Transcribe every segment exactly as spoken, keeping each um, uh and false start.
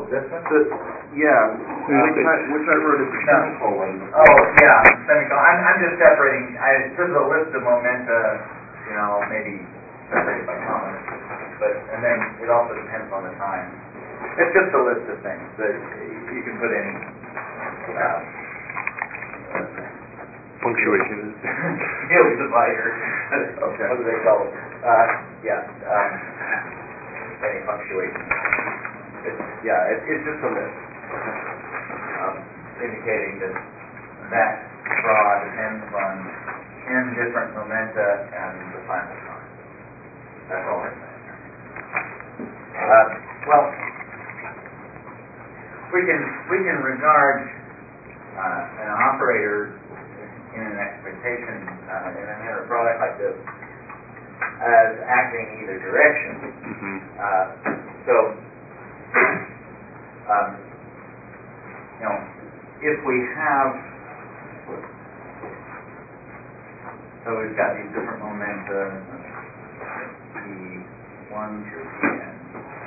This one? The, yeah, which, I, which I wrote as a semicolon. Oh, yeah, semicolon. I'm, I'm just separating, I, this is a list of momenta, you know, maybe separated by commas, but, and then it also depends on the time. It's just a list of things that you can put any, uh, punctuation. Hill divider. Okay. What do they call it? Uh, yeah, um, any punctuation. It's, yeah, it, it's just a list, um, indicating that that draw depends on n different momenta and the final time. That's all I'm saying. Uh, well, we can we can regard uh, an operator in an expectation uh, in an inner product like this as acting either direction. Mm-hmm. Uh, so. Um, you know, if we have, so we've got these different momenta, P one through P n,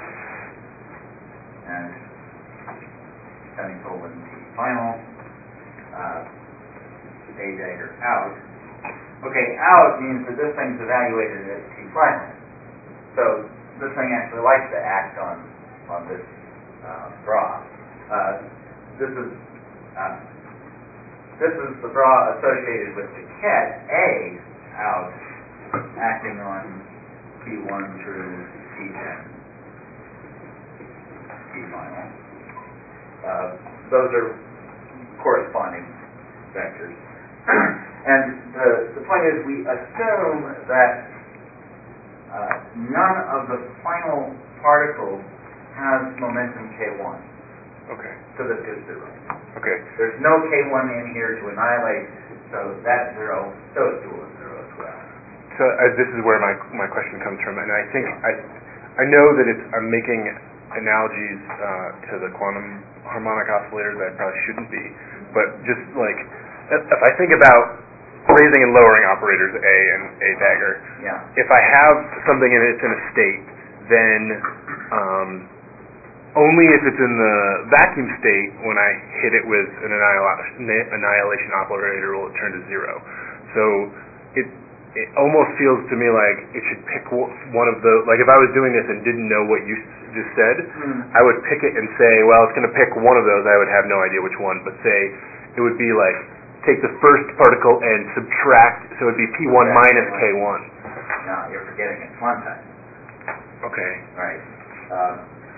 and semicolon P final, uh, A dagger out. Okay, out means that this thing's evaluated at P final. So this thing actually likes to act on on this uh, bra. Uh, this is uh, this is the bra associated with the ket A out acting on P one through P n, P final. Uh, those are corresponding vectors. And the, the point is we assume that uh, none of the final particles has momentum K one. Okay. So this is zero. Okay. There's no K one in here to annihilate, so that's zero. So it's dual is zero as well. So uh, this is where my my question comes from, and I think I I know that it's I'm making analogies uh, to the quantum harmonic oscillator that I probably shouldn't be, but just like if, if I think about raising and lowering operators A and A dagger, Yeah. if I have something and it's in a state, then um, only if it's in the vacuum state, when I hit it with an annihilation, annihilation operator, will it turn to zero. So it it almost feels to me like it should pick one of the, like if I was doing this and didn't know what you just said, mm. I would pick it and say, well, it's going to pick one of those. I would have no idea which one, but say it would be like take the first particle and subtract, so it would be P one minus K one. No, you're forgetting it's quantized. Okay. Right. Um,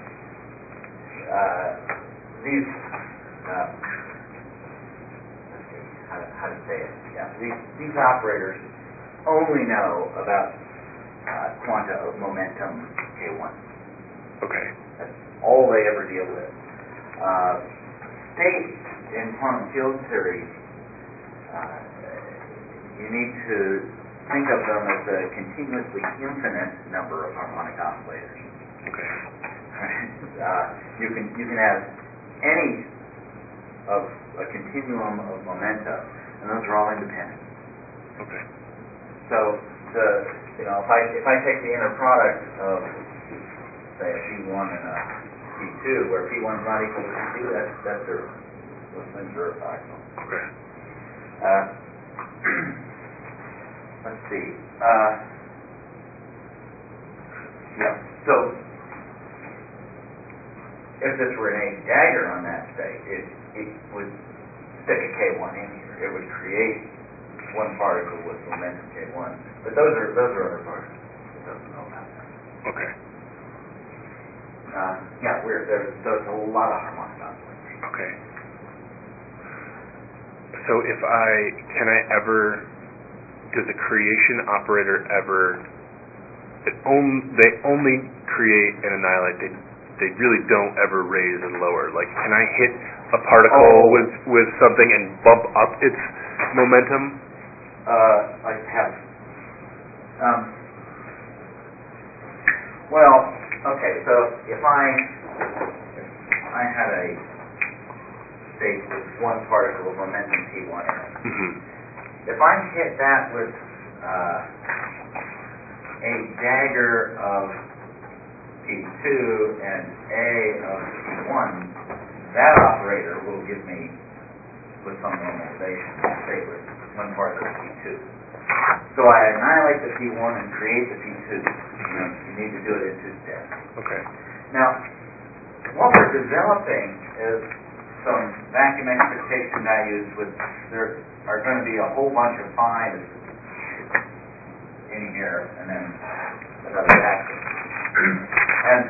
uh, these, uh, let's see, how to, how to say it. Yeah, these, these operators only know about uh, quanta of momentum K one. Okay. That's all they ever deal with. Uh, states in quantum field theory, uh, you need to think of them as a continuously infinite number of harmonic oscillators. Okay. uh, you can you can have any of a continuum of momenta, and those are all independent. Okay. So the you know if I if I take the inner product of say a P one and a P two, where P one is not equal to P two, that's that's zero. Those things are fractional. Okay. Uh, let's see. Uh, yeah. So if this were an A dagger on that state, it it would stick a K one in here. It would create one particle with momentum K one. But those are those are other particles. It doesn't know about that. Okay. Uh, yeah, we're there's there's a lot of harmonic oscillators. Okay. So if I can I ever does a creation operator ever it on, they only create and annihilate, they they really don't ever raise and lower. Like can I hit a particle oh. with with something and bump up its momentum? Uh I have um well okay, so if I if I had a state with one particle of momentum P one in it. Mm-hmm. If I hit that with uh, a dagger of P two and A of P one, that operator will give me, with some normalization, say with one part of the P two. So I annihilate the P one and create the P two. You know, you need to do it in two steps. Okay. Now, what we're developing is some vacuum expectation values with, there are going to be a whole bunch of fives in here, and then another vacuum. And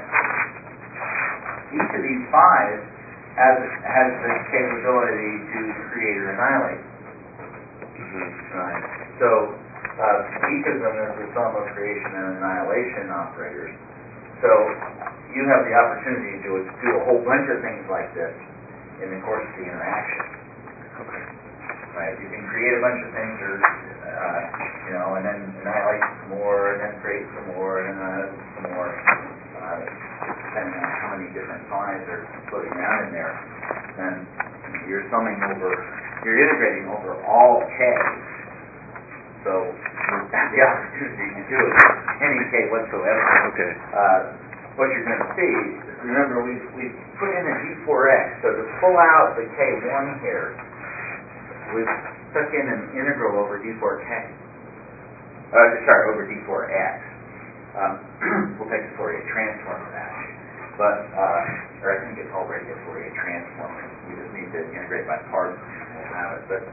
each of these fives has, has the capability to create or annihilate. Mm-hmm. Right. So uh, each of them is the sum of creation and annihilation operators. So you have the opportunity to do a whole bunch of things like this in the course of the interaction. Okay. Right. You can create a bunch of things, or uh, you know, and then annihilate some more, and then create some more, and then uh, some more, uh, depending on how many different fives are floating around in there. And you're summing over, you're integrating over all k's. So you have the opportunity to do it any k whatsoever. Okay. Uh, what you're going to see, remember we we put in a d four x, so to pull out the k one here, we've stuck in an integral over d four k. Uh, sorry, over d four x. Um, we'll take the Fourier transform of that. But, uh, or I think it's already a Fourier transform. We just need to integrate by parts and we'll have it. But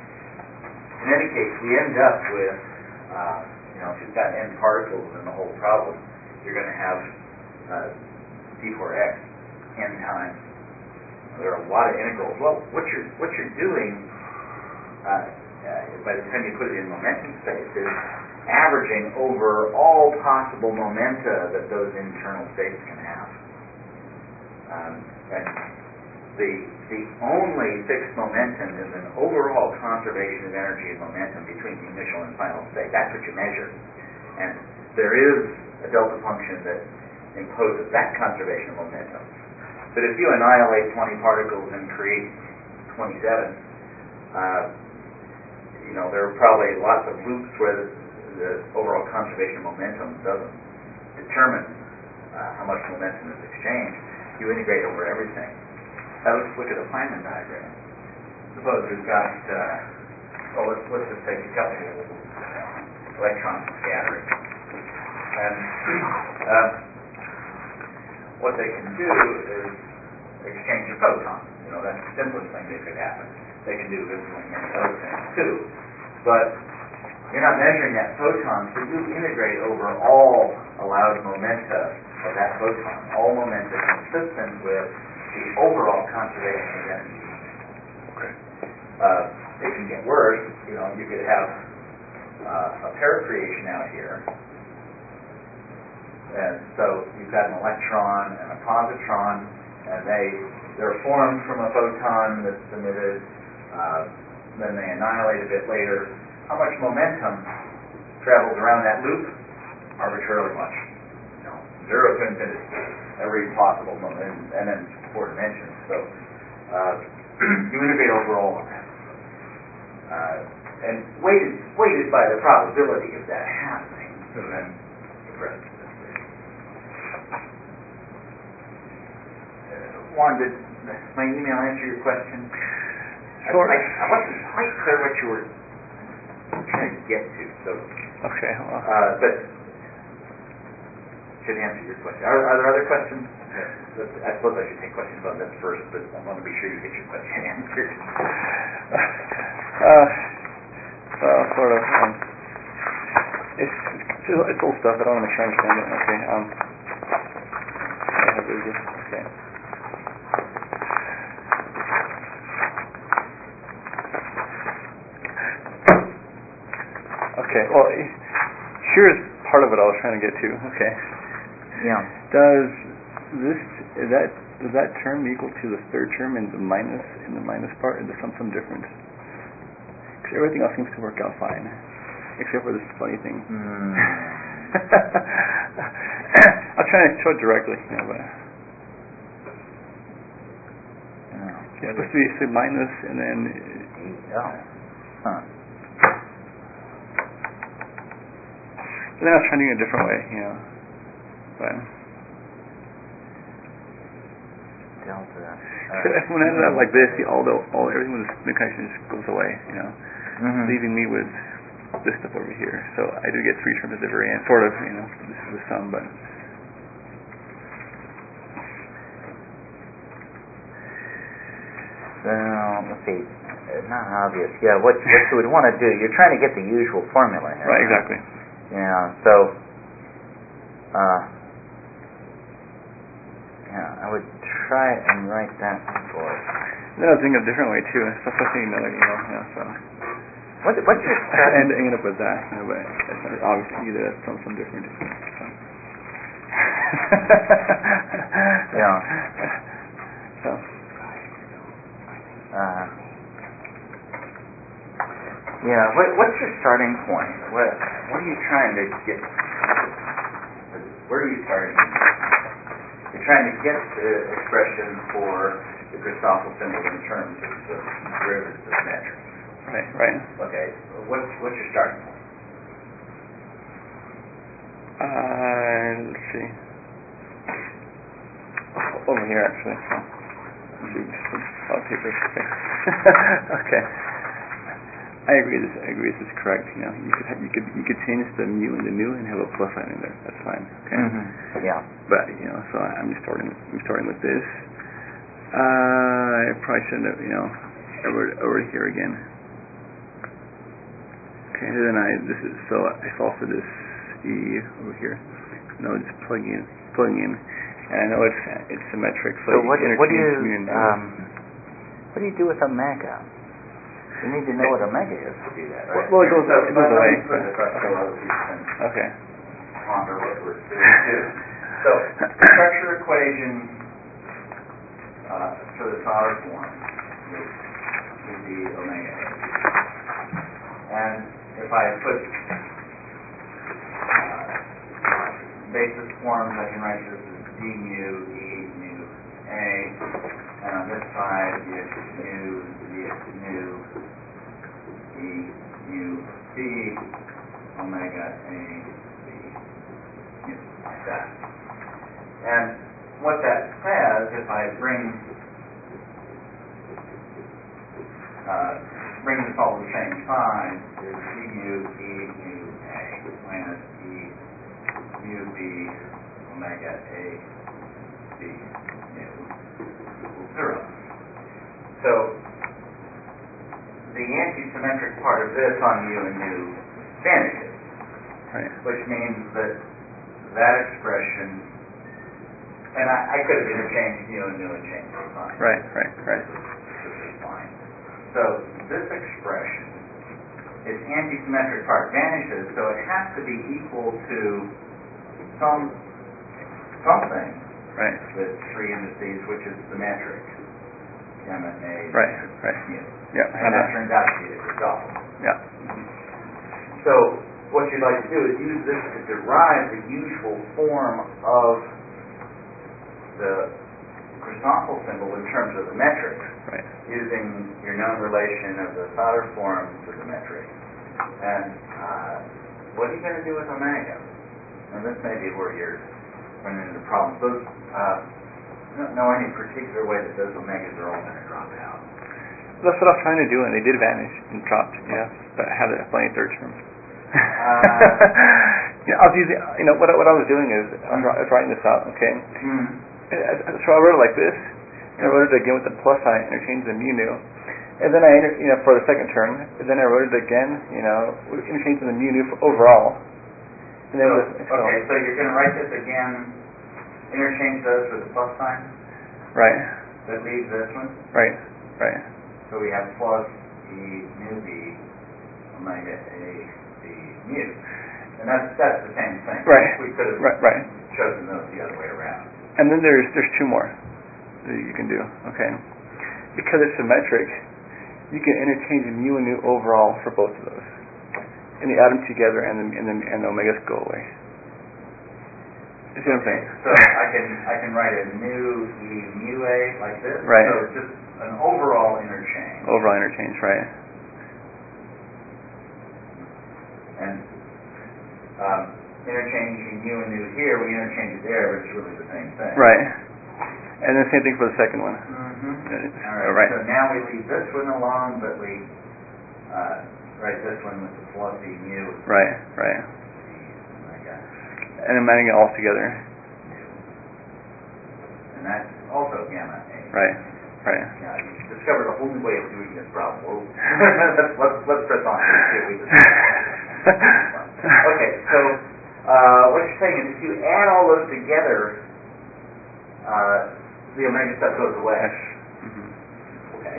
in any case, we end up with, uh, you know, if you've got n particles in the whole problem, you're going to have uh, d four x n times. There are a lot of integrals. Well, what you're what you're doing uh, uh, by the time you put it in momentum space is averaging over all possible momenta that those internal states can have. Um, and the the only fixed momentum is an overall conservation of energy and momentum between the initial and final state. That's what you measure. And there is a delta function that imposes that conservation of momentum. But if you annihilate twenty particles and create twenty-seven, uh, you know, there are probably lots of loops where the, the overall conservation of momentum doesn't determine uh, how much momentum is exchanged. You integrate over everything. Now let's look at a Feynman diagram. Suppose we've got, uh, well, let's, let's just take a couple of electron scattering. And uh, what they can do is exchange a photon. You know, that's the simplest thing that could happen. They can do virtually many other things too. But you're not measuring that photon, so you integrate over all allowed momenta of that photon. All momenta consistent with the overall conservation of energy. Okay. Uh, it can get worse. You know, you could have uh, a pair creation out here. And so you've got an electron and a positron, and they, they're formed from a photon that's emitted, uh, then they annihilate a bit later. How much momentum travels around that loop? Arbitrarily much. You know, zero to infinity. Every possible momentum, and then four dimensions. So uh, you integrate over all of that. Uh, and weighted, weighted by the probability of that happening. So then the rest of this is. Juan, did my email answer your question? Sure. I, I wasn't quite clear what you were trying to get to, so. Okay. Well. Uh, but should answer your question. Are, are there other questions? I suppose I should take questions on this first, but I want to be sure you get your question answered. Uh, well, sort of. Um, it's it's old stuff. I don't want to make sure I understand it. Okay. Um. I have it. Okay. Okay, well, here's part of what I was trying to get to. Okay. Yeah. Does this, is that, does that term equal to the third term in the minus, in the minus part, or does some some difference? Because everything else seems to work out fine, except for this funny thing. Mm. I'll try to show it directly, you know, but Yeah. it's supposed to be say minus and then. Oh. Huh. But then I was trying to do it a different way, you know. But Delta Uh, when I ended up like this, the, all the all everything with the spin connection just goes away, you know, mm-hmm. leaving me with this stuff over here. So I do get three terms at the very end, sort of, you know. This is the sum, but. Well, let's see. Uh, not obvious. Yeah, what, what you would want to do, you're trying to get the usual formula here. Right, exactly. Yeah, so, uh, yeah, I would try and write that for us. Then I was thinking a different way, too. So I was thinking another, you know, yeah, so. What, what's your I end, end up with that, you know, but it's obviously either that's some, some different. So. Yeah. So. Uh, yeah, what, what's your starting point? What, what are you trying to get? Where are you starting? You're trying to get the expression for the Christoffel symbol in terms of the derivatives of metric. Right, right. Okay, what's, what's your starting point? Uh, let's see. Over here, actually. So. Oh, paper. Okay. Okay. I agree. This I agree. This is correct. You know, you could ha- you could you could change the mu and the nu and have a plus sign in there. That's fine. Okay. Mm-hmm. Yeah. But you know, so I'm just starting. I'm starting with this. Uh, I probably shouldn't have. You know, over over here again. Okay. And then I this is so I solve for this e over here. No, just plugging in, plugging in. And I know it's it's symmetric, so, so what, you what do you um, what do you do with omega? You need to know what omega is to do that, right? Well, it goes, so, it goes away. Put this up so other people can Okay. ponder what we're doing too. So, structure equation uh, for the solid form is would be omega A. And if I put uh, basis forms, I can write this as d mu e mu a, and on this side it's mu dx mu e mu b omega a b mu, like that. And what that says, if I bring uh, bring this all to the same sign, is d mu e mu a minus e mu b omega a b mu equals zero. So the anti-symmetric part of this on mu and nu vanishes, right. which means that that expression, and I, I could have interchanged mu and nu and changed the sign. Right, right, right. This is fine. So this expression, its anti-symmetric part vanishes, so it has to be equal to some something right. with three indices, which is symmetric. M and A. Right, right. mu. Yeah. And that turns out to be the Christoffel. Yeah. So what you'd like to do is use this to derive the usual form of the Christoffel symbol in terms of the metric, right. using your known relation of the Soter form to the metric. And uh, what are you going to do with omega? And this may be where you're running into problems. Those, uh, I don't know any particular way that those omegas are all going to drop out. That's what I was trying to do, and they did vanish and dropped. Yeah, but I had a funny third term. Uh, yeah, I was using. You know what? What I was doing is I was, I was writing this out. Okay. mm. So I wrote it like this, and I wrote it again with the plus sign, interchange the mu nu, and then I, inter- you know, for the second term, and then I wrote it again, you know, interchanging the mu nu for overall. And then So, with, so, okay, so you're going to write this again, interchange those with the plus sign? Right. That leaves this one? Right, right. So we have plus e mu b omega a b mu. And that's that's the same thing. Right. We could have right, right. chosen those the other way around. And then there's there's two more that you can do, okay? Because it's symmetric, you can interchange mu and nu overall for both of those. And you add them together, and then and then and the omegas go away. You see what I'm saying? So I can I can write a nu e mu a like this. Right. So it's just an overall interchange. Overall interchange, right? And um, interchanging mu and nu here, we interchange it there, but it's really the same thing. Right. And then same thing for the second one. Mm-hmm. All All right. right. So now we leave this one alone, but we uh, write this one with the fluffy mu. Right, right. Omega. And then adding it all together. And that's also gamma A. Right, right. Yeah, you discovered a whole new way of doing this problem. Well, let's, let's, let's press on. See if we can. Okay, so uh, what you're saying is if you add all those together, uh, the omega stuff goes away. Yes. Mm-hmm. Okay.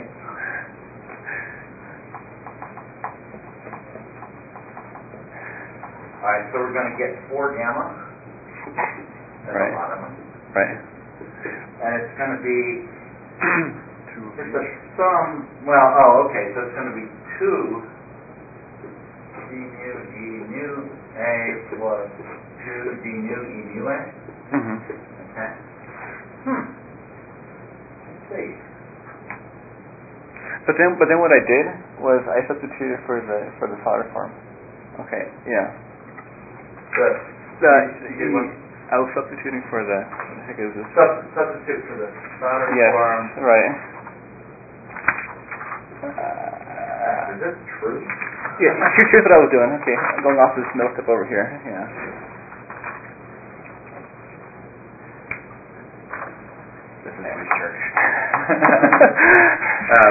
All right, so we're going to get four gamma at Right. the bottom. Right. And it's going to be just a sum. Well, oh, okay. So it's going to be two d mu e mu a plus two d mu e mu a. Mm-hmm. Okay. Hmm. Let's see. But then, but then what I did was I substituted for the for the solder form. Okay. Yeah. Good. The, You want- I was substituting for the. What the heck is this? Sub- substitute for the solder Yes. form. Right. Uh, Uh, is this true? yeah. Here, here's what I was doing. Okay. I'm going off this middle step over here. Yeah. This is research. uh,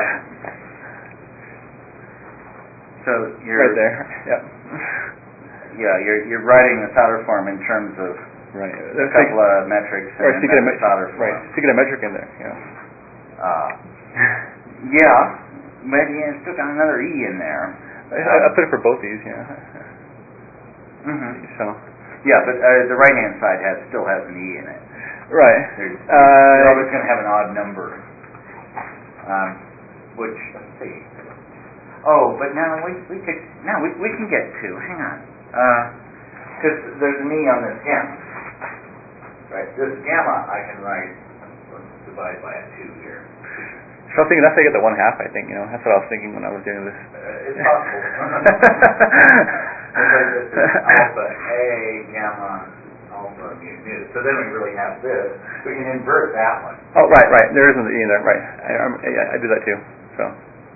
so you're Right there. Yep. yeah you're you're writing the solder form in terms of Right. a couple of metrics and Right. So you get a then the metric. solder form. Right. So you get a metric in there. Yeah. Uh, yeah, but you still got another e in there. I, I put it for both these. Yeah. Mm-hmm. So. Yeah, but uh, the right hand side has still has an e in it. Right. There's, Uh, you're always going to have an odd number. Um, which let's see. Oh, but now we we could now we we can get two. Hang on, because uh, there's an e on this gamma. Right, this gamma I can write. Let's divide by a two here. So I was thinking that's how you get the one half. I think you know that's what I was thinking when I was doing this. Uh, it's possible. Because this is alpha a gamma alpha mu mu. So then we really have this. We can invert that one. Oh right, right. There isn't the e in there. Right. I, I, yeah, I do that too. So.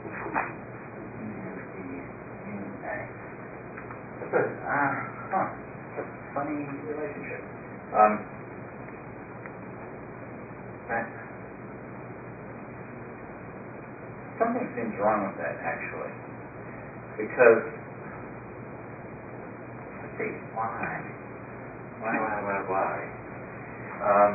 That's a uh, huh. That's a funny relationship. Um. That, something seems wrong with that actually, because let's see why why why why why um.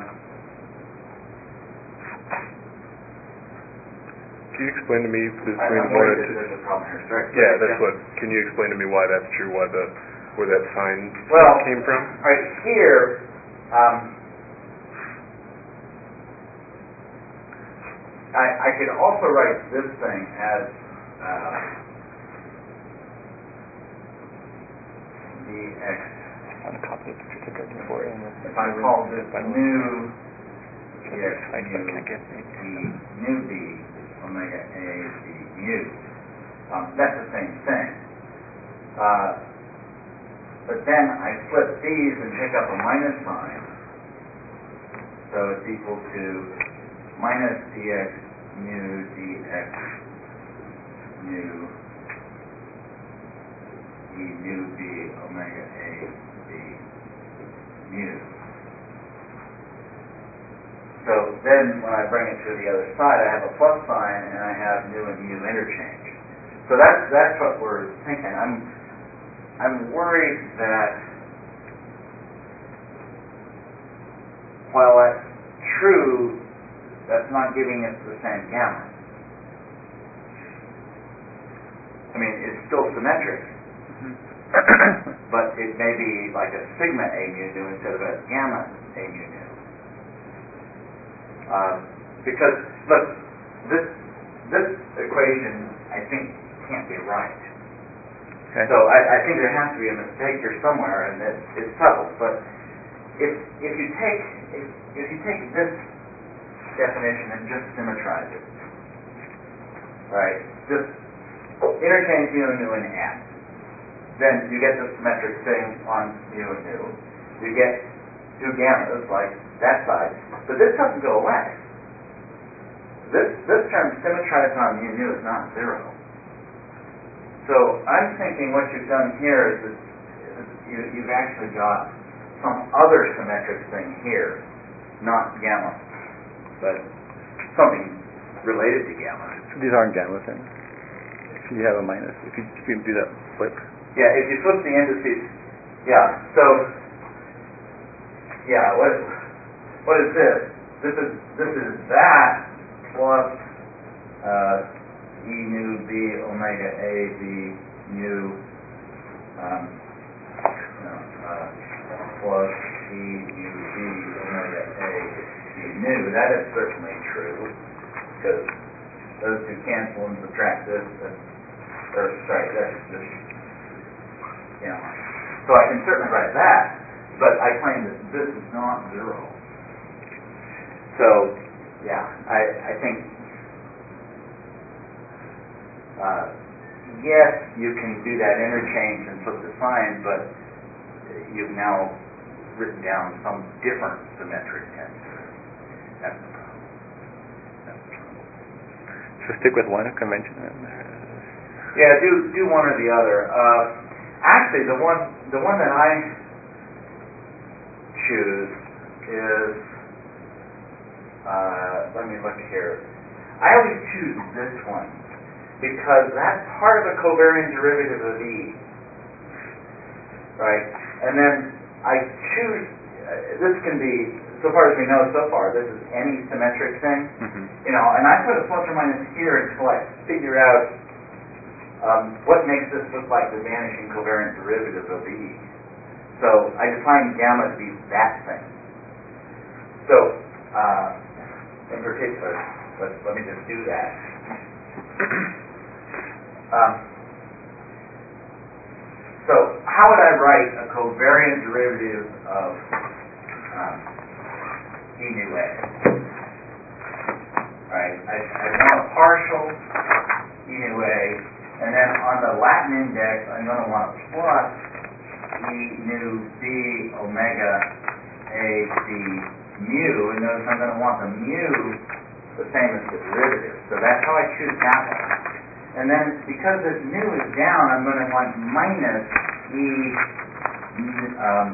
Can you explain to me between I'm one worried and that two? there's a problem here. Sorry. Yeah, that's what. Can you explain to me why that's true? Why the where that sign Well, came from? right here, um, I, I could also write this thing as uh, dx. I'm gonna copy the picture to go for it. If I call this new dx I mu can't get d nu d omega a d mu, um, that's the same thing. Uh, but then I flip these and pick up a minus sign, so it's equal to minus dx mu dx mu d nu b omega a d mu. So then when I bring it to the other side, I have a plus sign and I have nu and mu interchange. So that's that's what we're thinking. I'm I'm worried that while that's true, that's not giving us the same gamma. I mean, it's still symmetric, but it may be like a sigma a mu nu instead of a gamma a mu nu. Uh, because look, this this equation I think can't be right. Okay. So I, I think there has to be a mistake here somewhere, and it's, it's subtle. But if if you take if, if you take this definition and just symmetrize it, right? Just interchange mu and nu and n. Then you get the symmetric thing on mu and nu. You get two gammas like that side, but this doesn't go away. this this term symmetrized on mu nu is not zero. So I'm thinking what you've done here is that you, you've actually got some other symmetric thing here, not gamma, but something related to gamma. So these aren't gammas then? If you have a minus, if you, if you do that flip? Yeah, if you flip the indices, yeah, so, yeah, what what is this? This is, this is that plus uh, E nu B omega A B mu um, no, uh, plus E nu B omega A B nu. That is certainly true because those two cancel and subtract this, and, or sorry, that's just, you know. So I can certainly write that, but I claim that this is not zero. So, yeah, I, I think Uh, yes, you can do that interchange and flip the sign, but you've now written down some different symmetric tensor. That's the problem. That's the problem. So stick with one convention then? Yeah, do do one or the other. Uh, actually, the one the one that I choose is uh, let me look here. I always choose this one, because that's part of a covariant derivative of E, right? And then I choose, uh, this can be, so far as we know so far, this is any symmetric thing, Mm-hmm. you know, and I put a plus or minus here until I figure out um, what makes this look like the vanishing covariant derivative of E. So I define gamma to be that thing. So, uh, in particular, let, let me just do that. Um, so, how would I write a covariant derivative of um, E nu A? Right? I, I want a partial E nu A, and then on the Latin index, I'm going to want a plus E nu B omega A B mu, and notice I'm going to want the mu the same as the derivative. So that's how I choose that one. And then, because this nu is down, I'm going to want minus E, um,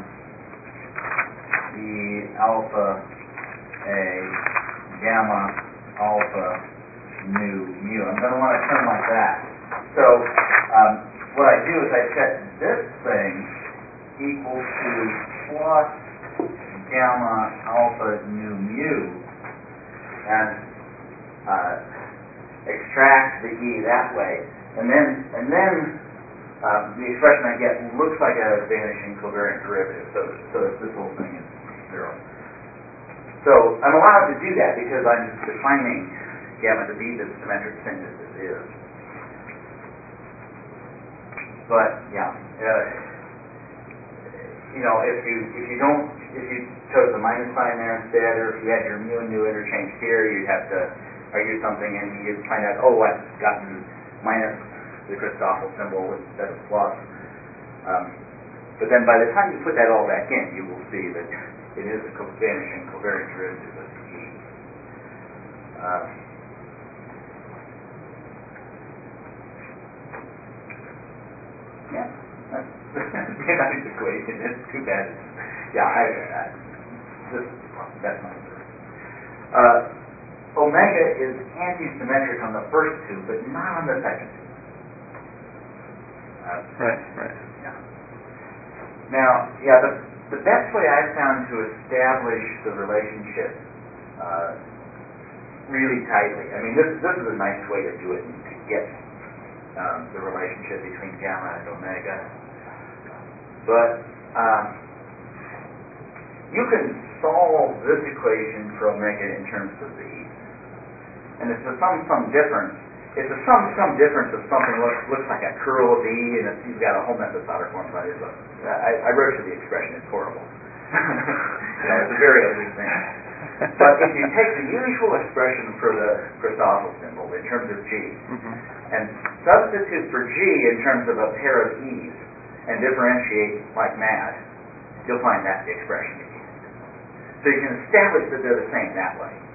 E alpha A gamma alpha nu mu. I'm going to want a term like that. So, um, what I do is I set this thing equal to plus gamma alpha nu mu, and uh, extract the E that way, and then and then um, the expression I get looks like a vanishing covariant derivative. So so this whole thing is zero. So I'm allowed to do that because I'm defining gamma to be the symmetric thing that this is. But yeah, uh, you know, if you if you don't if you chose the minus sign there instead, or if you had your mu and nu interchanged here, you'd have to argue something, and you'd find out, oh, I've gotten minus the Christoffel symbol instead of plus. Um, but then by the time you put that all back in, you will see that it is a co- vanishing covariant derivative of E. Uh, yeah, that's, that's a nice equation. It's too bad. Yeah, I, I, this is the problem. That's my answer. Uh, Omega is anti-symmetric on the first two, but not on the second two. Uh, right, right. Yeah. Now, yeah, the the best way I've found to establish the relationship uh, really tightly. I mean, this this is a nice way to do it and to get um, the relationship between gamma and omega. But um, you can solve this equation for omega in terms of the E. And it's a sum-sum difference. It's a sum-sum difference of something looks looks like a curl of E, and it's, you've got a whole mess of solder forms on it. But I, I wrote you the expression. It's horrible. You know, it's a very ugly thing. But if you take the usual expression for the Christoffel symbol in terms of G, Mm-hmm. and substitute for G in terms of a pair of E's, and differentiate like mad, you'll find that the expression you need. So you can establish that they're the same that way.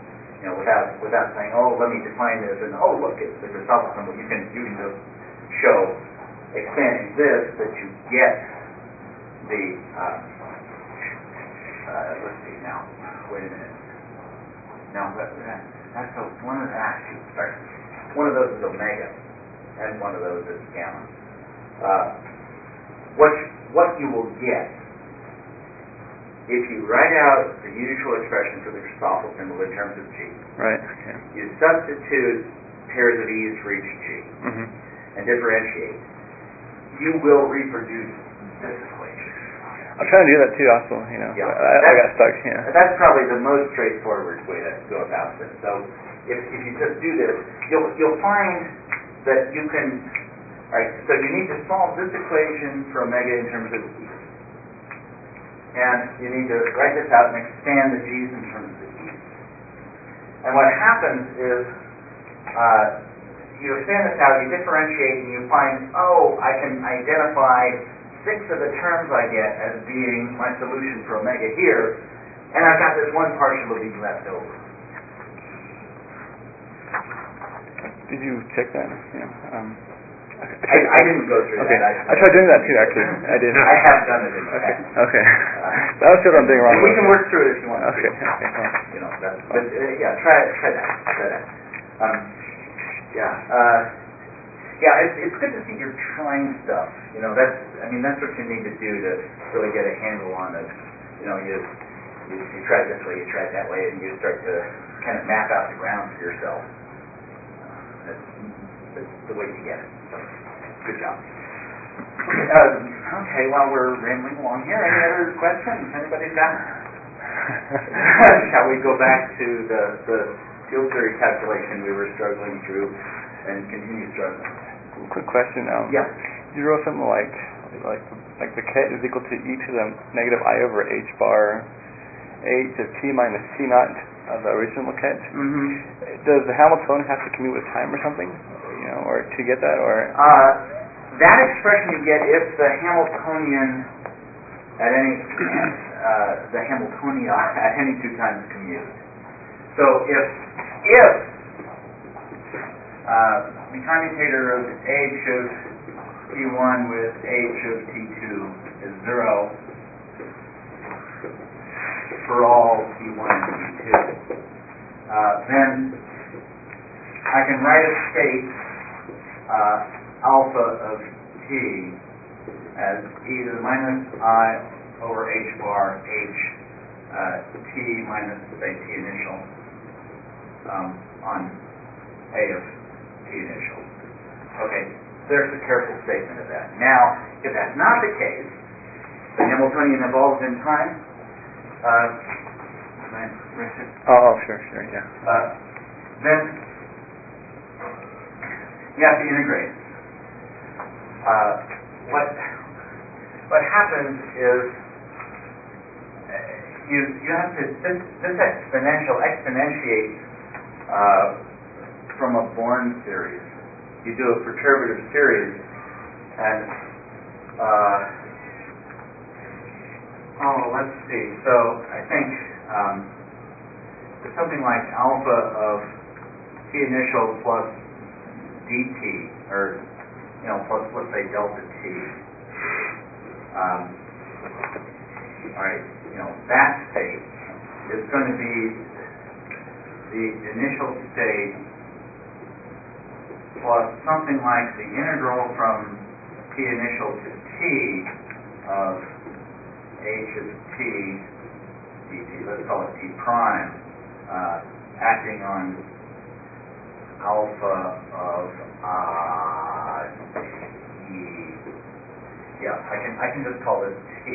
you know, without without saying, oh, let me define this, and oh, look, it's the Christoffel symbol. You can you can just show expanding this that you get the. Uh, uh, let's see now. Wait a minute. No, that, that, that's a, one of that. Sorry, one of those is omega, and one of those is gamma. Uh, what what you will get if you write out the usual expression for the Christoffel symbol in terms of G. Right. Okay. You substitute pairs of e's for each G Mm-hmm. and differentiate. You will reproduce this equation. I'm trying to do that too. Also, you know, Yeah. I, I got stuck. Yeah. That's probably the most straightforward way to go about this. So, if if you just do this, you'll you'll find that you can. Right. So you need to solve this equation for omega in terms of e. And you need to write this out and expand the g's in terms of the e's. And what happens is uh, you expand this out, you differentiate, and you find, oh, I can identify six of the terms I get as being my solution for omega here, and I've got this one partial of e left over. Did you check that? Yeah. Um, I, I didn't go through okay. that. I, I tried doing that too, actually. I did. I have done it in the Okay. past. Okay. Uh, that was what I'm doing wrong. We can work through it if you want. Okay. To. Okay. Well. You know, that's, but uh, yeah, try try that. Try that. Um, yeah. Uh, yeah. It's it's good to see you're trying stuff. You know, that's I mean that's what you need to do to really get a handle on it. You know, you you, you try it this way, you try it that way, and you start to kind of map out the ground for yourself. Uh, that's, that's the way you get it. So, good job. Okay, uh, okay, while we're rambling along here, any other questions anybody's got? Shall we go back to the, the field theory calculation we were struggling through and continue struggling? Quick question. Um, Yeah. You wrote something like like like the ket is equal to e to the negative I over h bar h of t minus t naught of the original ket. Mm-hmm. Does the Hamiltonian have to commute with time or something? You know, or to get that, or Uh, that expression you get if the Hamiltonian at any uh, the Hamiltonia at any two times commute. So if if uh, the commutator of h of t one with h of t two is zero for all t one and t two, uh, then I can write a state uh, alpha of t as e to the minus I over h bar h uh, t minus, say, t initial um, on a of t initial. Okay, there's a careful statement of that. Now, if that's not the case, the Hamiltonian evolves in time. Uh, can I erase it? oh, oh, sure, sure, yeah. Uh, then you have to integrate. Uh, what what happens is uh, you you have to this, this exponential exponentiates uh, from a Born series. You do a perturbative series, and uh, oh, let's see. So I think um, it's something like alpha of t initial plus dt, or you know, plus let's say delta t. Um, all right, you know, that state is going to be the initial state plus something like the integral from t initial to t of h of t dt. Let's call it t prime, uh, acting on alpha of uh, t. Yeah, I can I can just call this t.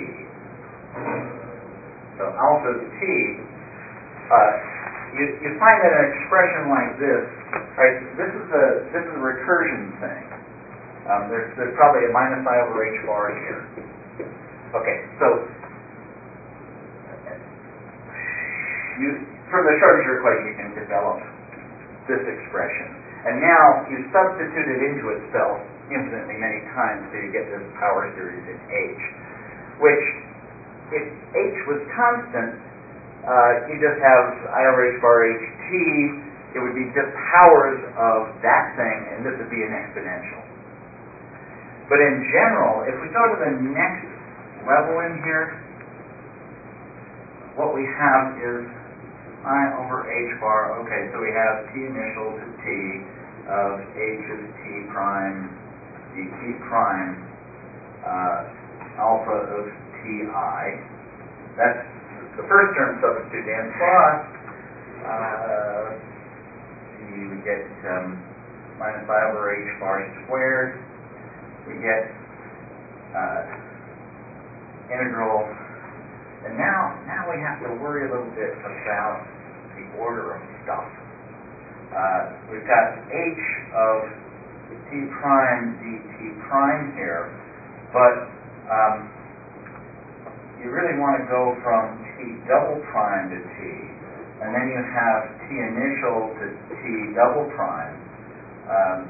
So alpha of t. Uh, you you find that an expression like this, right? This is a this is a recursion thing. Um, there's there's probably a minus I over h bar here. Okay, so you from the Schrodinger equation you can develop this expression, and now you substitute it into itself infinitely many times so you get this power series in h, which if h was constant, uh, you just have I over h bar ht. It would be just powers of that thing, and this would be an exponential. But in general, if we go to the next level in here, what we have is I over h bar. Okay, so we have t initial to t of h of t prime dt prime uh, alpha of ti. That's the first term substitute in plus uh, you get um, minus I over h bar squared. We get uh, integral, and now now we have to worry a little bit about the order of stuff. Uh, we've got h of t prime dt prime here, but um, you really want to go from t double prime to t, and then you have t initial to t double prime. Um,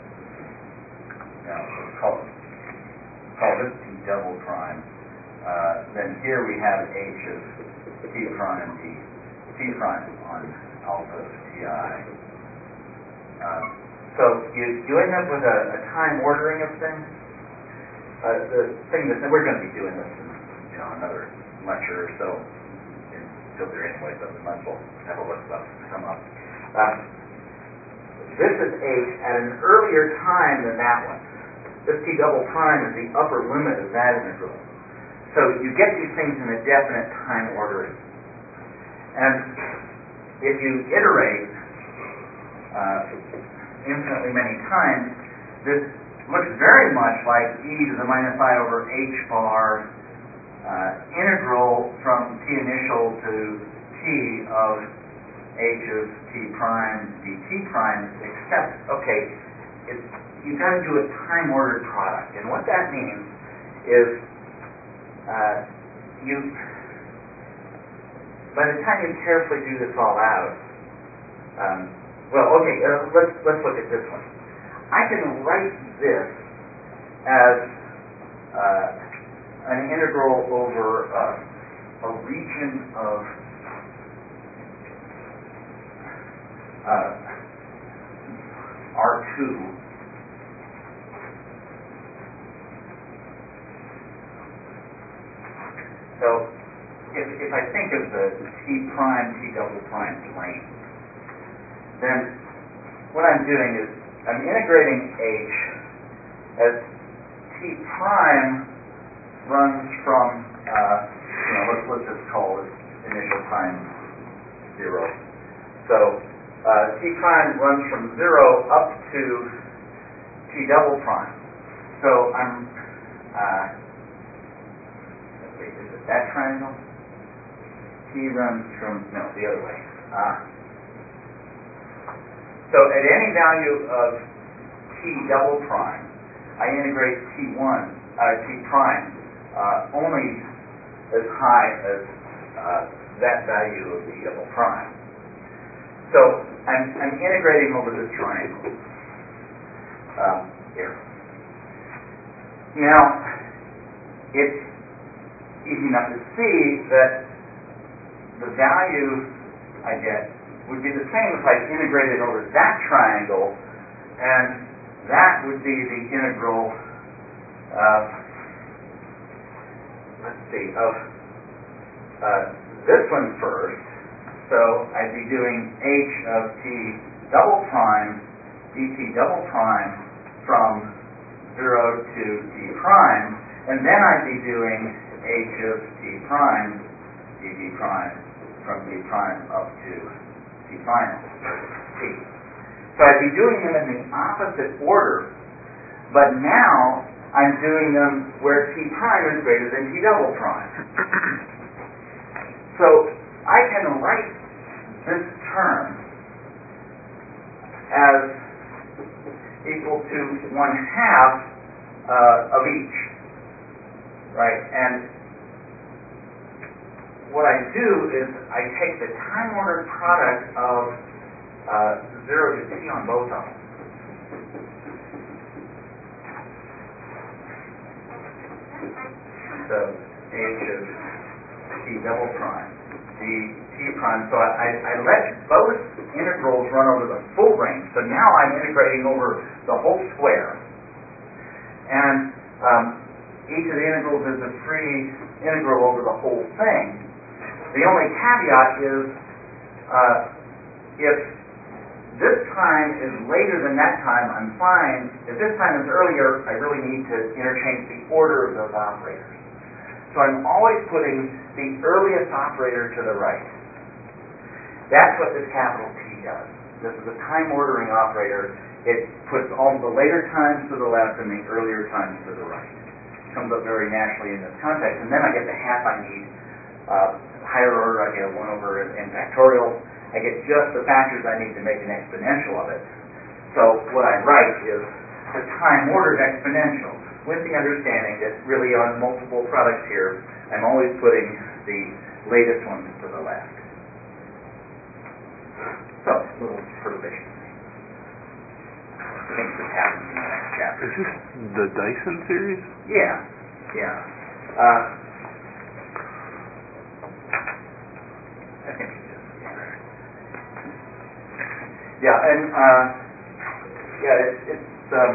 now let's call, call this t double prime. Uh, then here we have h of t prime d t prime on alpha of ti. Um, so you, you end up with a, a time ordering of things. Uh, the thing that and we're going to be doing this in you know another lecture or so. Still there anyway, so we might as well have a look stuff come up. Um, this is h at an earlier time than that one. This t double prime is the upper limit of that integral. So you get these things in a definite time ordering. And if you iterate uh, infinitely many times, this looks very much like e to the minus I over h bar uh, integral from t initial to t of h of t prime dt prime, except, okay, it's, you've got to do a time-ordered product. And what that means is uh, you, by the time you carefully do this all out, um, well, okay, uh, let's, let's look at this one. I can write this as uh, an integral over uh, a region of uh, R two so if, if I think of the t prime, t double prime plane, then what I'm doing is I'm integrating h as t prime runs from, uh, you know, let's, let's just call this initial time zero. So uh, t prime runs from zero up to t double prime. So I'm, uh, let's see, is it that triangle? T runs from, no, the other way. Ah. So at any value of t double prime, I integrate t one, uh, t prime, uh, only as high as uh, that value of t double prime. So I'm, I'm integrating over this triangle um, here. Now, it's easy enough to see that the value I get would be the same if I integrated over that triangle, and that would be the integral of, let's see, of uh, this one first. So I'd be doing h of t double prime dt double prime from zero to t prime, and then I'd be doing h of t prime dt prime from t prime up to t final, or t. So I'd be doing them in the opposite order, but now I'm doing them where t prime is greater than t double prime. So I can write this term as equal to one half uh, of each, right? And what I do is I take the time-ordered product of uh, zero to t on both of them. So h of t double prime dt t prime, so I, I let both integrals run over the full range. So now I'm integrating over the whole square. And um, each of the integrals is a free integral over the whole thing. The only caveat is uh, if this time is later than that time, I'm fine. If this time is earlier, I really need to interchange the order of those operators. So I'm always putting the earliest operator to the right. That's what this capital T does. This is a time ordering operator. It puts all the later times to the left and the earlier times to the right. It comes up very naturally in this context. And then I get the half I need. Uh, higher order, I get a one over n factorial. I get just the factors I need to make an exponential of it. So what I write is the time-ordered exponential, with the understanding that really on multiple products here, I'm always putting the latest ones to the left. So, a little perturbation. I think this happens in the next chapter. Is this the Dyson series? Yeah, yeah. Uh, I think it is. Yeah, and uh, yeah, it, it's um,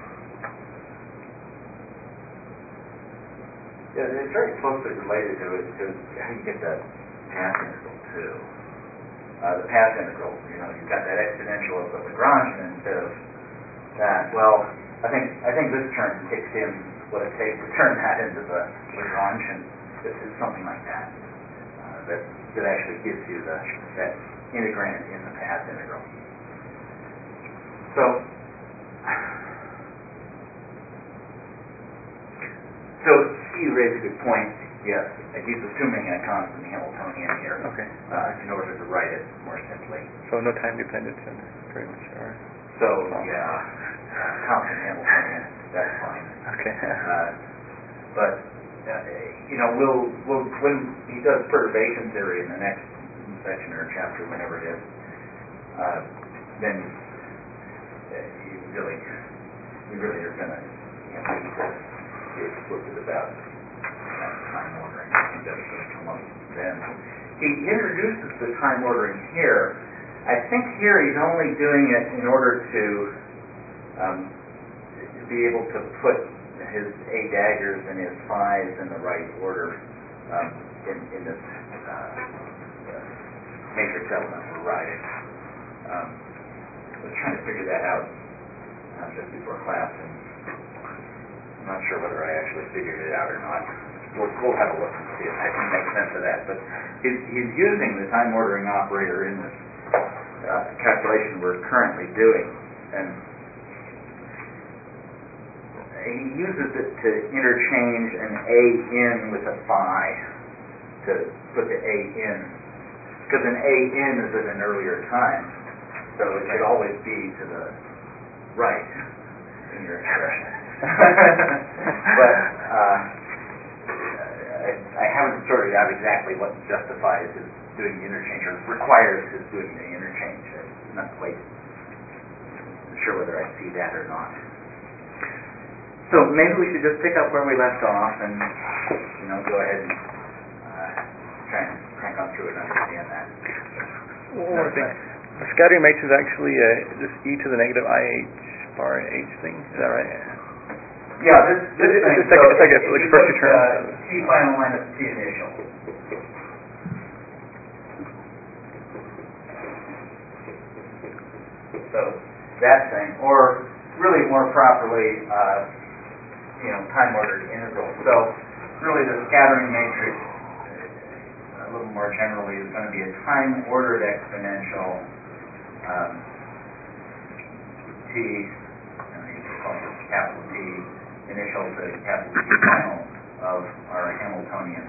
yeah, it's very closely related to it to how you get that path integral too. Uh, the path integral, you know, you've got that exponential of the Lagrangian instead of that. Well, I think I think this term kicks in what it takes to turn that into the Lagrangian. It's, it's something like that. Uh, that that actually gives you the that integrand in the path integral. So, so he raised a good point. Yes, he's assuming a constant Hamiltonian here. Okay. Uh, in order to write it more simply. So no time dependence, and pretty much, all right. So yeah, constant Hamiltonian. That's fine. Okay. uh, but uh, you know, we'll we'll when he does perturbation theory in the next section or chapter, whenever it is, uh, then. You really, you really are going to need to be explicit about that time ordering. I think that's going to come up then. He introduces the time ordering here. I think here he's only doing it in order to um, be able to put his A daggers and his phi's in the right order um, in, in this uh, matrix element we're writing. Um, I was trying to figure that out uh, just before class, and I'm not sure whether I actually figured it out or not. We'll, we'll have a look and see if I can make sense of that. But he's, he's using the time ordering operator in this uh, calculation we're currently doing, and he uses it to interchange an A in with a phi to put the A in, because an A in is at an earlier time. So it should always be to the right in your expression. But uh, I, I haven't sorted out exactly what justifies his doing the interchange or requires his doing the interchange. I'm not quite sure whether I see that or not. So maybe we should just pick up where we left off and, you know, go ahead and uh, try and crank on through it and understand that. One more thing. The scattering matrix is actually uh, this e to the negative I h bar h thing. Is that right? Yeah, this this it's, thing. It's like, so it's like it, a, like it first puts, two terms. Uh, t final minus t initial. So that thing, or really more properly, uh, you know, time-ordered integral. So really, the scattering matrix, a little more generally, is going to be a time-ordered exponential. Um, T, and you can call it capital T initial to capital T final of our Hamiltonian.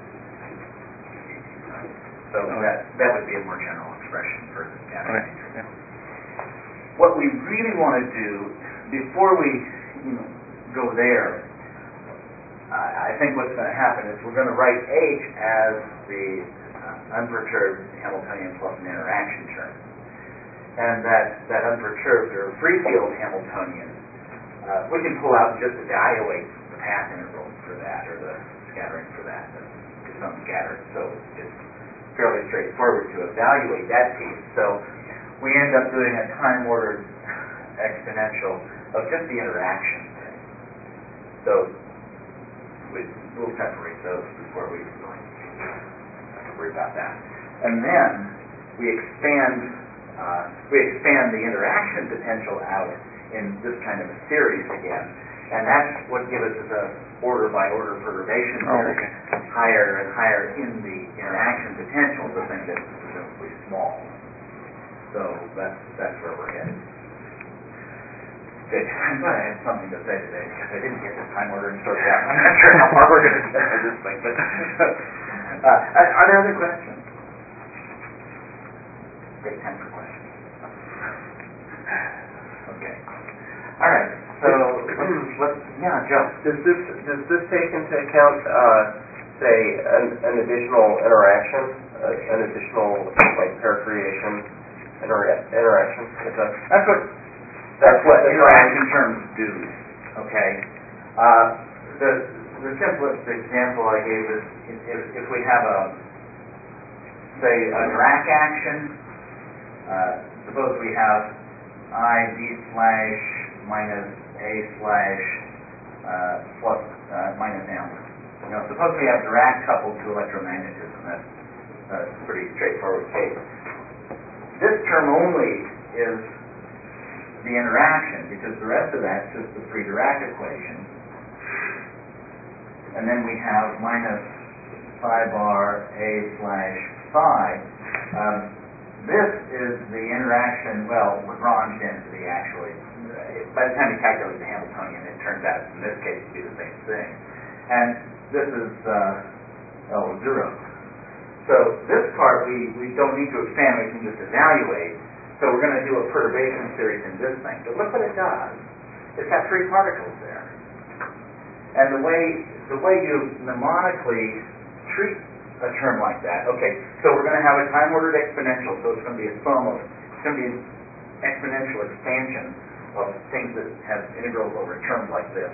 So oh. that that would be a more general expression for the scattering right. matrix. Yeah. What we really want to do before we, you know, go there, uh, I think what's going to happen is we're going to write H as the uh, unperturbed Hamiltonian plus an interaction term. And that, that unperturbed or free field Hamiltonian, uh, we can pull out and just evaluate the path integral for that or the scattering for that. It's unscattered, so it's fairly straightforward to evaluate that piece. So we end up doing a time-ordered exponential of just the interaction thing. So we, we'll separate those before we really have to worry about that. And then we expand uh, we expand the interaction potential out in this kind of a series again. And that's what gives us the order-by-order perturbation Oh, series, okay. higher and higher in the interaction potential, the thing that's presumably small. So that's that's where we're headed. Good. I'm glad I had something to say today because I didn't get the time ordering sorted out. I'm not sure how far we're going to get with this thing. But uh, are there other questions? Great time for questions. Okay. All right. So let's, let's yeah, Joe. Does this does this take into account, uh, say, an, an additional interaction, uh, an additional like pair creation intera- interaction? Is that, That's what that's what interaction terms do. Okay. Uh, the the simplest example I gave is if if we have a say a rack action. Uh, suppose we have I d slash minus a slash uh, plus uh, minus m. You know, suppose we have Dirac coupled to electromagnetism. That's a pretty straightforward case. This term only is the interaction because the rest of that's just the free Dirac equation. And then we have minus psi bar a slash psi. Um, This is the interaction, well, Lagrange density actually. By the time you calculate the Hamiltonian, it turns out in this case to be the same thing. And this is, uh, oh, zero. So this part we, we don't need to expand, we can just evaluate. So we're going to do a perturbation series in this thing. But look what it does. It's got three particles there. And the way, the way you mnemonically treat a term like that. Okay, so we're going to have a time-ordered exponential, so it's going to be a sum of, it's going to be an exponential expansion of things that have integrals over terms like this.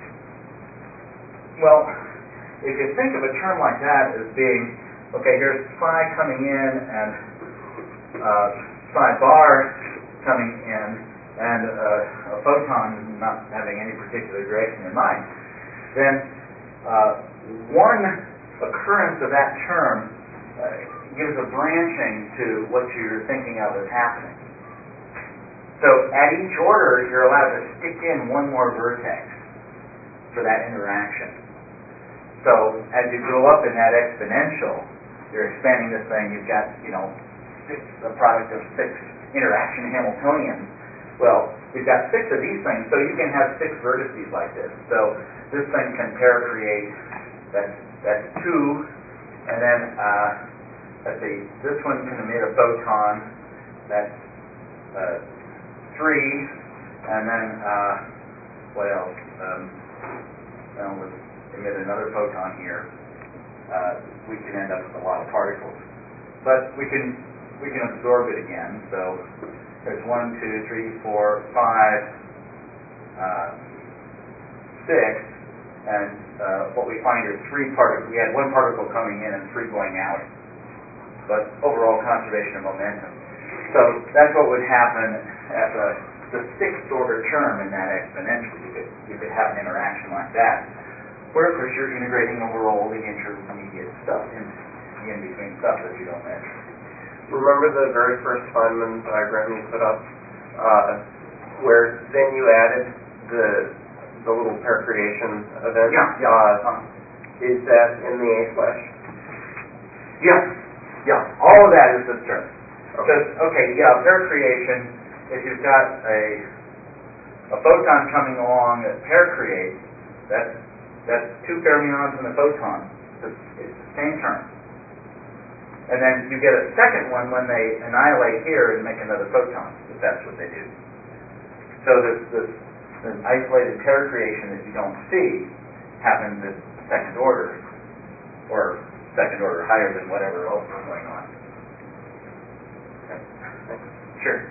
Well, if you think of a term like that as being, okay, here's psi coming in and uh, psi bar coming in and uh, a photon not having any particular direction in mind, then uh, one occurrence of that term uh, gives a branching to what you're thinking of as happening. So at each order, you're allowed to stick in one more vertex for that interaction. So as you go up in that exponential, you're expanding this thing, you've got, you know, six, a product of six interaction Hamiltonians. Well, you've got six of these things, so you can have six vertices like this. So this thing can pair create, that's That's two, and then, uh, let's see, this one can emit a photon, that's uh, three, and then, uh, what else? Um, well, let's emit another photon here. Uh, we can end up with a lot of particles. But we can, we can absorb it again, so there's one, two, three, four, five, uh, six, and uh, what we find are three particles. We had one particle coming in and three going out, but overall conservation of momentum. So that's what would happen at the, the sixth order term in that exponential. You could you could have an interaction like that, where of course you're integrating over all the intermediate stuff in in between stuff that you don't measure. Remember the very first Feynman diagram you put up, uh, where then you added the the little pair creation event? Yeah, yeah. Uh, uh-huh. Is that in the A slash? Yeah, yeah. All of that is this term. Okay. Because, okay, yeah, pair creation, if you've got a a photon coming along that pair creates, that's, that's two fermions and a photon. It's, it's the same term. And then you get a second one when they annihilate here and make another photon, if that's what they do. So this, this an isolated pair creation that you don't see happens at second order, or second order higher than whatever else is going on. Okay. Sure.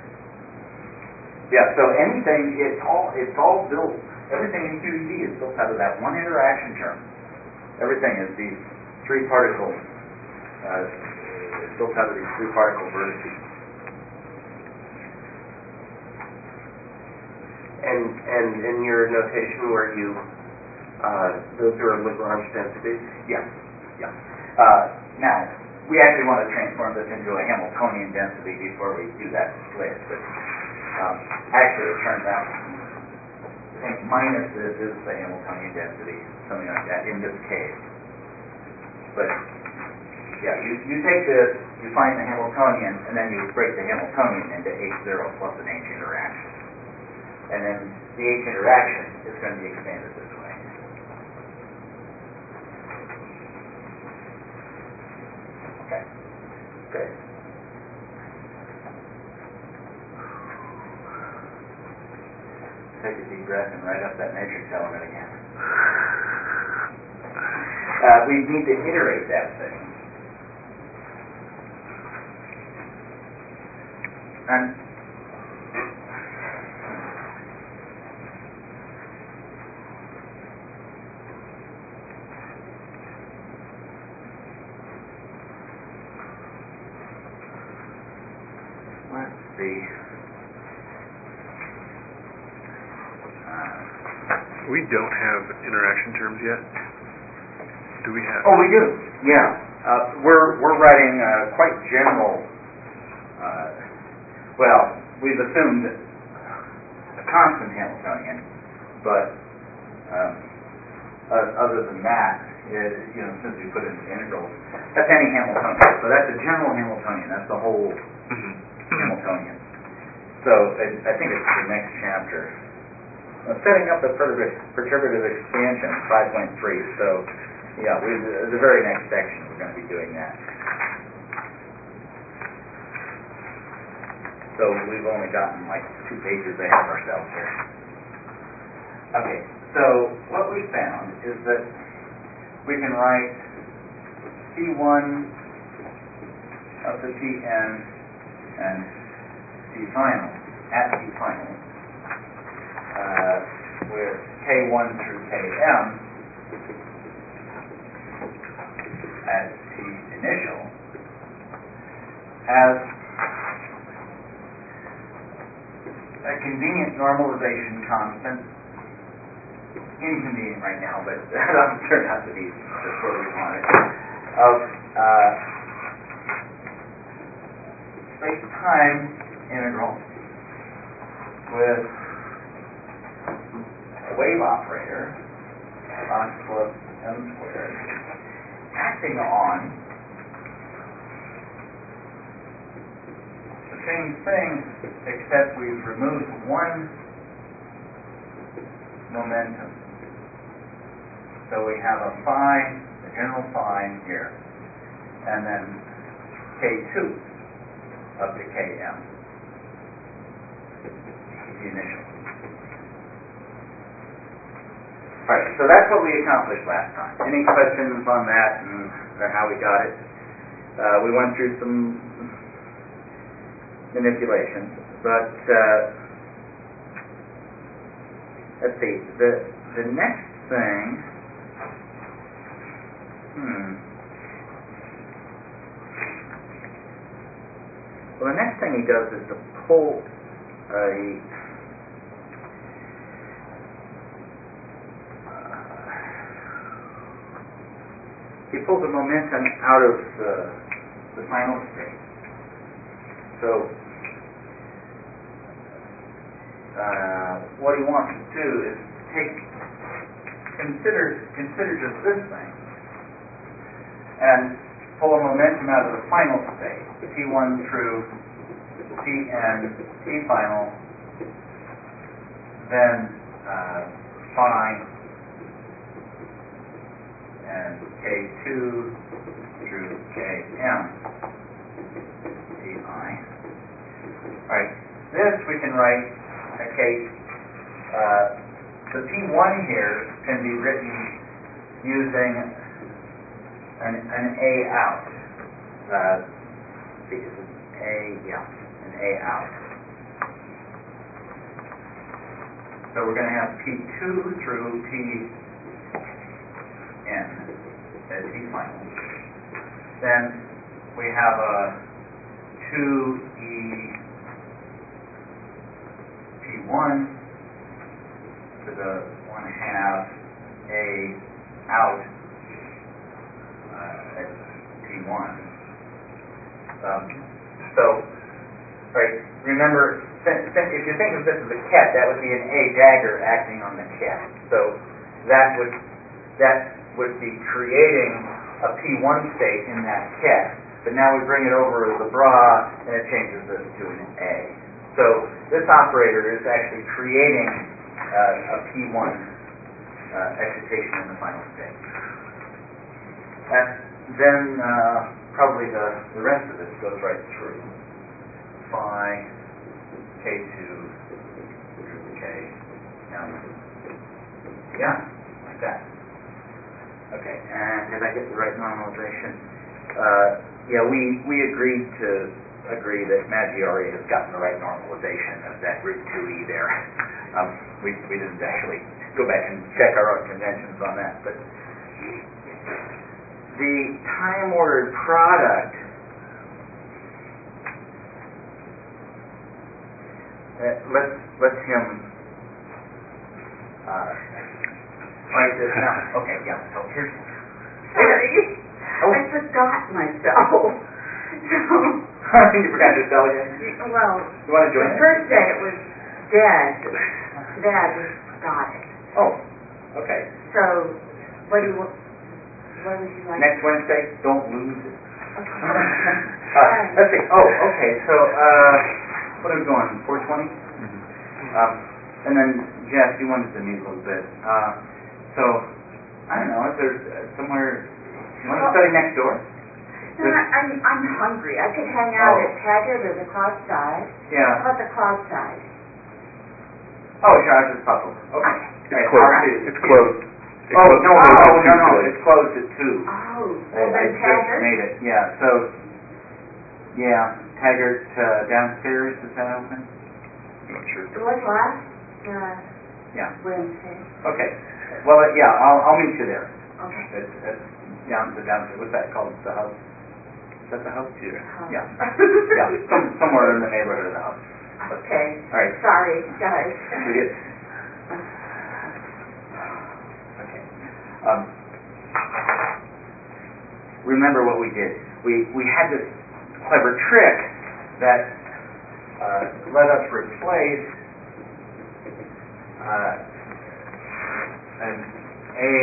Yeah. So anything, it's all it's all built. Everything in Q E D is built out of that one interaction term. Everything is these three particle uh, it's built out of these three particle vertices. And and in your notation where you uh, those are Lagrange densities. Yeah, yeah. Uh, now we actually want to transform this into a Hamiltonian density before we do that split, but um, actually it turns out I think minus this is the Hamiltonian density, something like that in this case. But yeah, you you take this, you find the Hamiltonian, and then you break the Hamiltonian into H zero plus an H interaction. And then the H interaction is going to be expanded this way. Okay. Good. Take a deep breath and write up that matrix element again. Uh, we need to iterate that thing. And let's see. Uh, We don't have interaction terms yet. Do we have? oh, we do. Yeah. Uh, we're we're writing uh, quite general. Uh, well, we've assumed a constant Hamiltonian, but um, uh, other than that, it, you know, since we put in the integrals, that's any Hamiltonian. So that's a general Hamiltonian. That's the whole Mm-hmm. Hamiltonian. So it, I think it's the next chapter. Uh, setting up the perturb- perturbative expansion, five point three. So yeah, we, the, the very next section we're going to be doing that. So we've only gotten like two pages ahead of ourselves here. Okay, so what we found is that we can write T one up to Tn and T final at T final uh, with K one through Km at T initial as a convenient normalization constant. Inconvenient right now, but that'll turn out to be just where we want it. Of uh, space-time integral with a wave operator, log plus m squared, acting on the same thing, except we've removed one momentum. So we have a phi, the general phi here, and then K two up to Km, the initial. Alright, so that's what we accomplished last time. Any questions on that and or how we got it? Uh, we went through some manipulations, but uh, let's see, the the next thing, hmm, well the next thing he does is to pull a, uh, he pulls a momentum out of the, the final state. So, Uh, what he wants to do is take consider consider just this thing and pull a momentum out of the final state, T one through Tn, T final, then uh, phi and K two through Km, Ti. Alright, this we can write. Okay, uh, the P one here can be written using an, an A out. Uh, see, is it A? Yeah, an A out. So we're going to have P two through Tn at T final. Then we have a two e p one to the one half a out uh, at p one. Um, so, right, remember, if you think of this as a ket, that would be an A dagger acting on the ket. So that would that would be creating a P one state in that ket. But now we bring it over to the bra, and it changes this to an A. So this operator is actually creating uh, a P one uh, excitation in the final state. And then uh, probably the, the rest of this goes right through. Phi, K two, through K, M. Yeah, like that. Okay, and did I get the right normalization? Uh, yeah, we, we agreed to agree that Maggiore has gotten the right normalization of that root two E there. Um, we, we didn't actually go back and check our own conventions on that, but the time-ordered product, uh, let's let him uh, write this down. Okay, yeah. So here's. Sorry, Oh. I forgot myself. So. You forgot to spell again. Well, You want to join the us? first day it was dead. Today I just got it. Oh, okay. So, what do you? What would you like? Next Wednesday, don't lose it. Okay. uh, let's see. Oh, okay. So, uh, what are we going? four twenty. Mm-hmm. Um, and then Jeff, you wanted to meet a little bit. Uh, so, I don't know. Is there uh, somewhere you want to Well, study next door? No, I, I'm I'm hungry. I could hang out Oh. at Taggart or the Cross side. Yeah. How about the Cross side? Oh, sure. I just popped over. Okay. It's All right, closed. I'll see you. It's closed. It Oh closed- no, closed no, at no, two no! today. It's closed at two. Oh, I, well I then just Taggart. made it. Yeah. So, yeah, Taggart uh, downstairs. Is that open? I'm not sure. It was last uh, Yeah. Wednesday. Okay. Well, uh, yeah, I'll I'll meet you there. Okay. It's, it's down the downstairs. What's that called? The house? Is that the house? Yeah. Uh, Yeah. Yeah. Some somewhere in the neighborhood of the house. Okay. All right. Sorry, guys. Forget. Okay. Um, remember what we did. We we had this clever trick that uh, let us replace uh, an A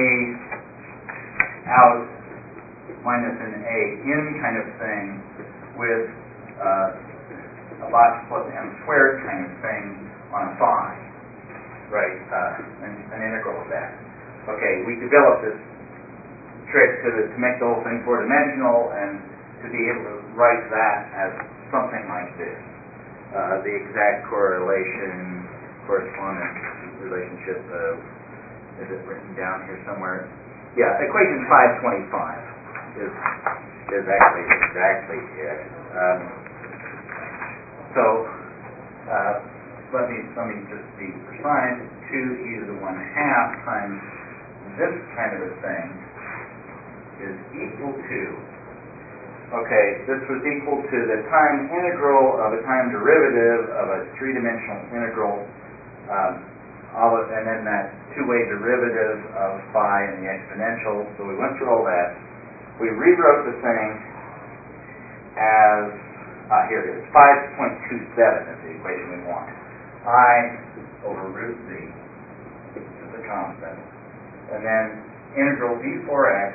out minus an A in kind of thing with uh, a box plus m squared kind of thing on a phi, right? Uh, an, an integral of that. Okay, we developed this trick to, to make the whole thing four-dimensional and to be able to write that as something like this. Uh, the exact correlation, correspondence relationship, uh, is it written down here somewhere? Yeah, equation five twenty-five is is actually exactly it. Um, so uh, let me let me just be precise. Two e to the one half times this kind of a thing is equal to. Okay, this was equal to the time integral of a time derivative of a three-dimensional integral, um, all of, and then that two-way derivative of phi and the exponential. So we went through all that. We rewrote the thing as, uh, here it is, five point two seven is the equation we want. I over root z is a constant. And then integral d four x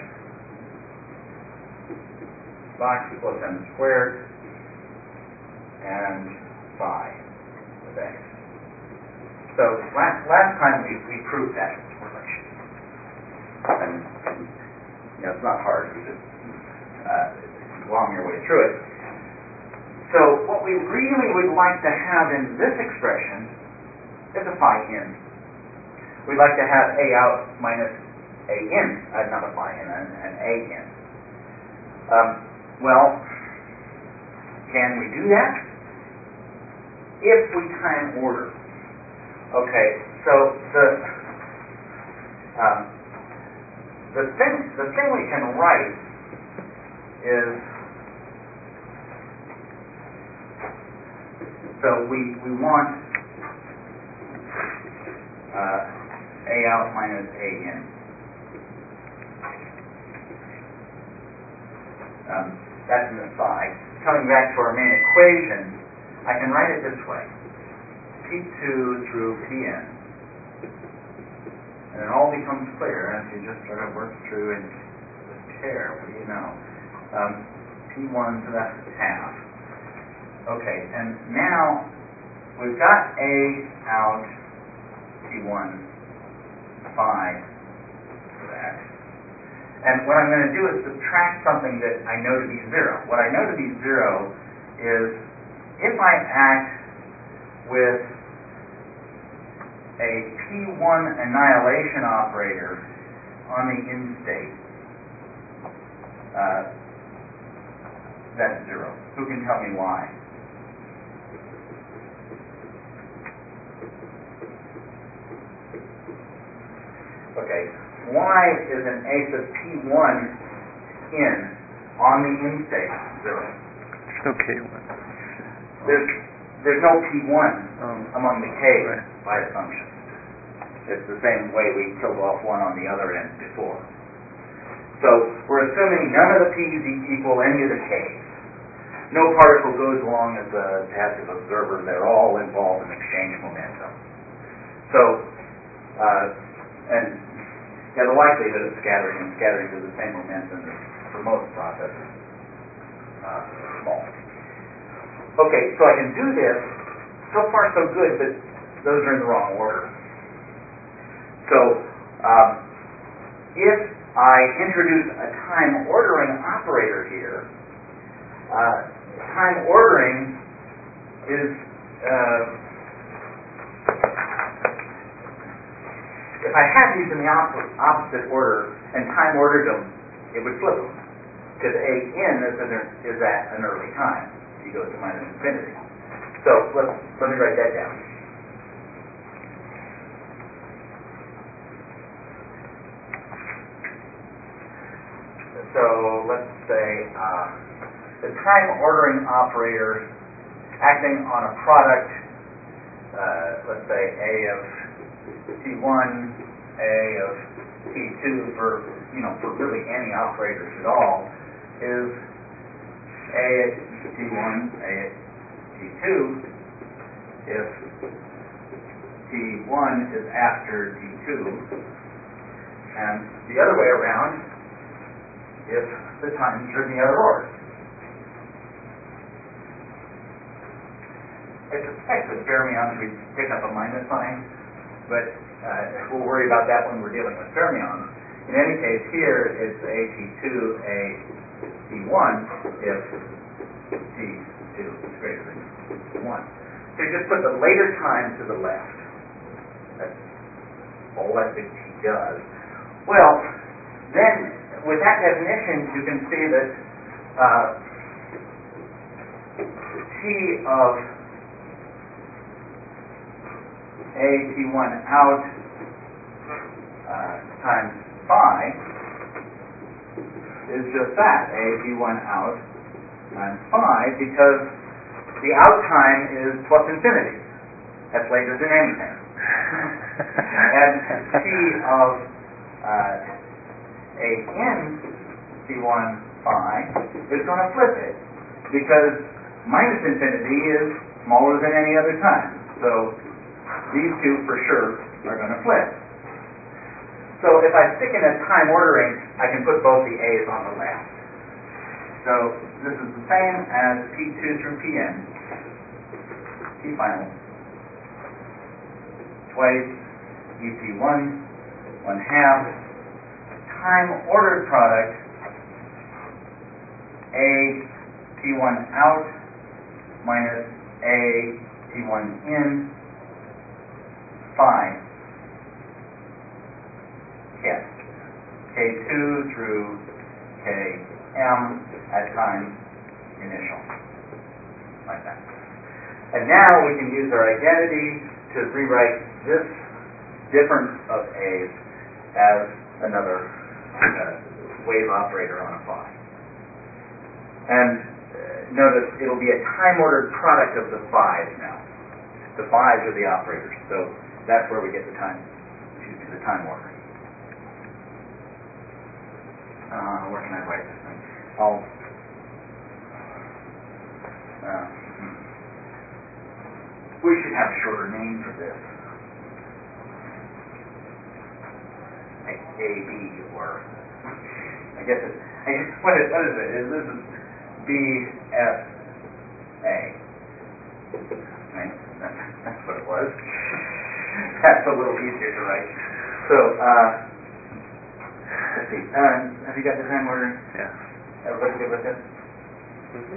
box plus m squared and phi with x. So last last time we, we proved that relation. And you know, it's not hard. You just uh, glom your way through it. So what we really would like to have in this expression is a phi in. We'd like to have a out minus a in, uh, not a phi in, an, an a in. Um, well, can we do that? If we time order. Okay, so the um, the thing the thing we can write is So we, we want uh, A out minus A in. Um, that's an aside. Coming back to our main equation, I can write it this way. P two through Pn. And it all becomes clear as you just sort of work through and just tear, what do you know? Um, P one to the half. Okay, and now we've got A out P one phi for that. And what I'm going to do is subtract something that I know to be zero. What I know to be zero is if I act with a P one annihilation operator on the in state, uh, that's zero. Who can tell me why? Okay, why is an A sub P one in on the in state zero? There's no K one. There's there's no P one Um, among the K's right. by assumption. It's the same way we killed off one on the other end before. So we're assuming none of the P's equal any of the K's. No particle goes along as a passive observer. They're all involved in exchange momentum. So, uh, and yeah, the likelihood of scattering and scattering to the same momentum is, for most processes, uh, small. Okay, so I can do this. So far, so good, but those are in the wrong order. So, um, if I introduce a time ordering operator here, uh, time ordering is uh, if I had these in the opposite, opposite order and time ordered them, it would flip them because A in is, an, is at an early time. He goes to minus infinity. So let let me write that down. So let's say uh, the time ordering operator acting on a product, uh, let's say A of T one, A of T two for, you know, for really any operators at all, is A at T one, A at T two, if T one is after T two, and the other way around, if the times are in the other order. I suspect with fermions we pick up a minus sign, but uh, we'll worry about that when we're dealing with fermions. In any case, here it's A T two, A T one, if T two is greater than one. So you just put the later time to the left. That's all that big T does. Well, then with that definition, you can see that uh, T of A T one out uh, times phi is just that, A T one out times phi, because the out time is plus infinity. That's later than anything. And T of uh, A in T one phi is going to flip it, because minus infinity is smaller than any other time. So these two for sure are going to flip. So if I stick in a time ordering, I can put both the A's on the left. So this is the same as P two through Pn, P final, twice E P one, one half, time ordered product, A T one out minus A T one in, phi, yes, K two through Km at time initial, like that. And now we can use our identity to rewrite this difference of A's as another uh, wave operator on a phi. And uh, notice it'll be a time-ordered product of the phi's now. The fives are the operators, so that's where we get the time, excuse me, the time order. Uh, where can I write this thing? I'll, uh, hmm. We should have a shorter name for this. Like A B or, I guess it's, I guess, what is, what is it? Is this B F A? Right? That's, that's what it was. That's a little easier to write. So, uh, let's see. Uh, have you got the time order? Yeah. Everybody good with this? Mm-hmm.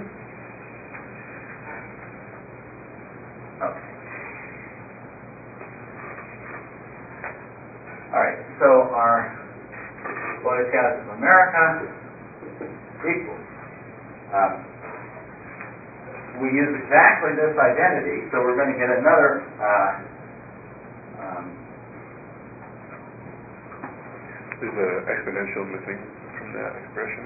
Okay. All right. So our Boy Scouts of America equals. Um, we use exactly this identity, so we're going to get another. Uh, um, There's an exponential missing from that expression.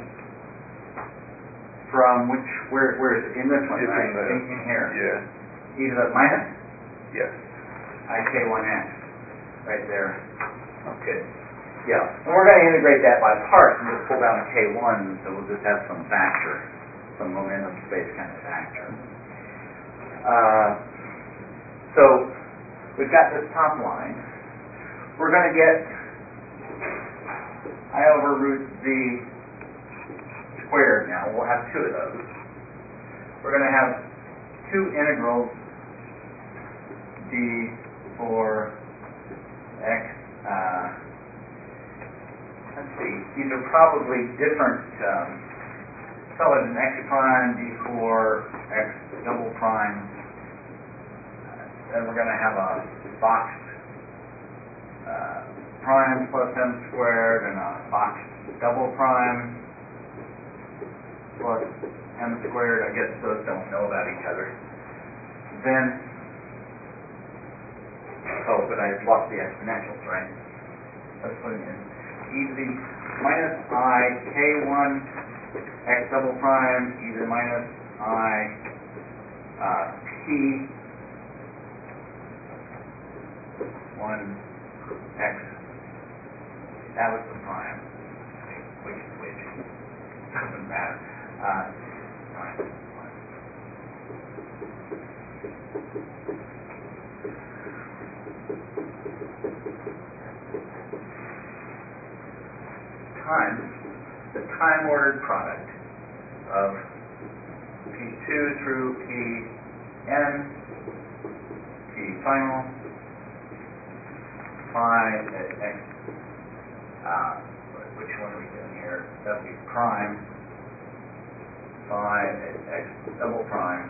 From which, where, where is it? In this one, It's right? in the, in, in here. Yeah. E to the minus? Yes. I K one X. Right there. Okay. Yeah. And we're going to integrate that by parts and just pull down a K one, so we'll just have some factor, some momentum space kind of factor. Uh, so we've got this top line. We're going to get I over root Z squared now. We'll have two of those. We're going to have two integrals d for x. Uh, let's see. These are probably different. Um, so it's an x prime d for x double prime. Then we're going to have a boxed uh, prime plus m squared and a boxed double prime plus m squared. I guess those don't know about each other. Then, oh, but I lost the exponentials, right? Let's put it in. E to the minus I k one x double prime e to the minus I uh, p one x. That was the prime. Which is which? Doesn't matter. Uh, prime one. Times the time ordered product of P two through P n, P final, phi at x, uh, which one are we doing here? W prime, phi at x double prime,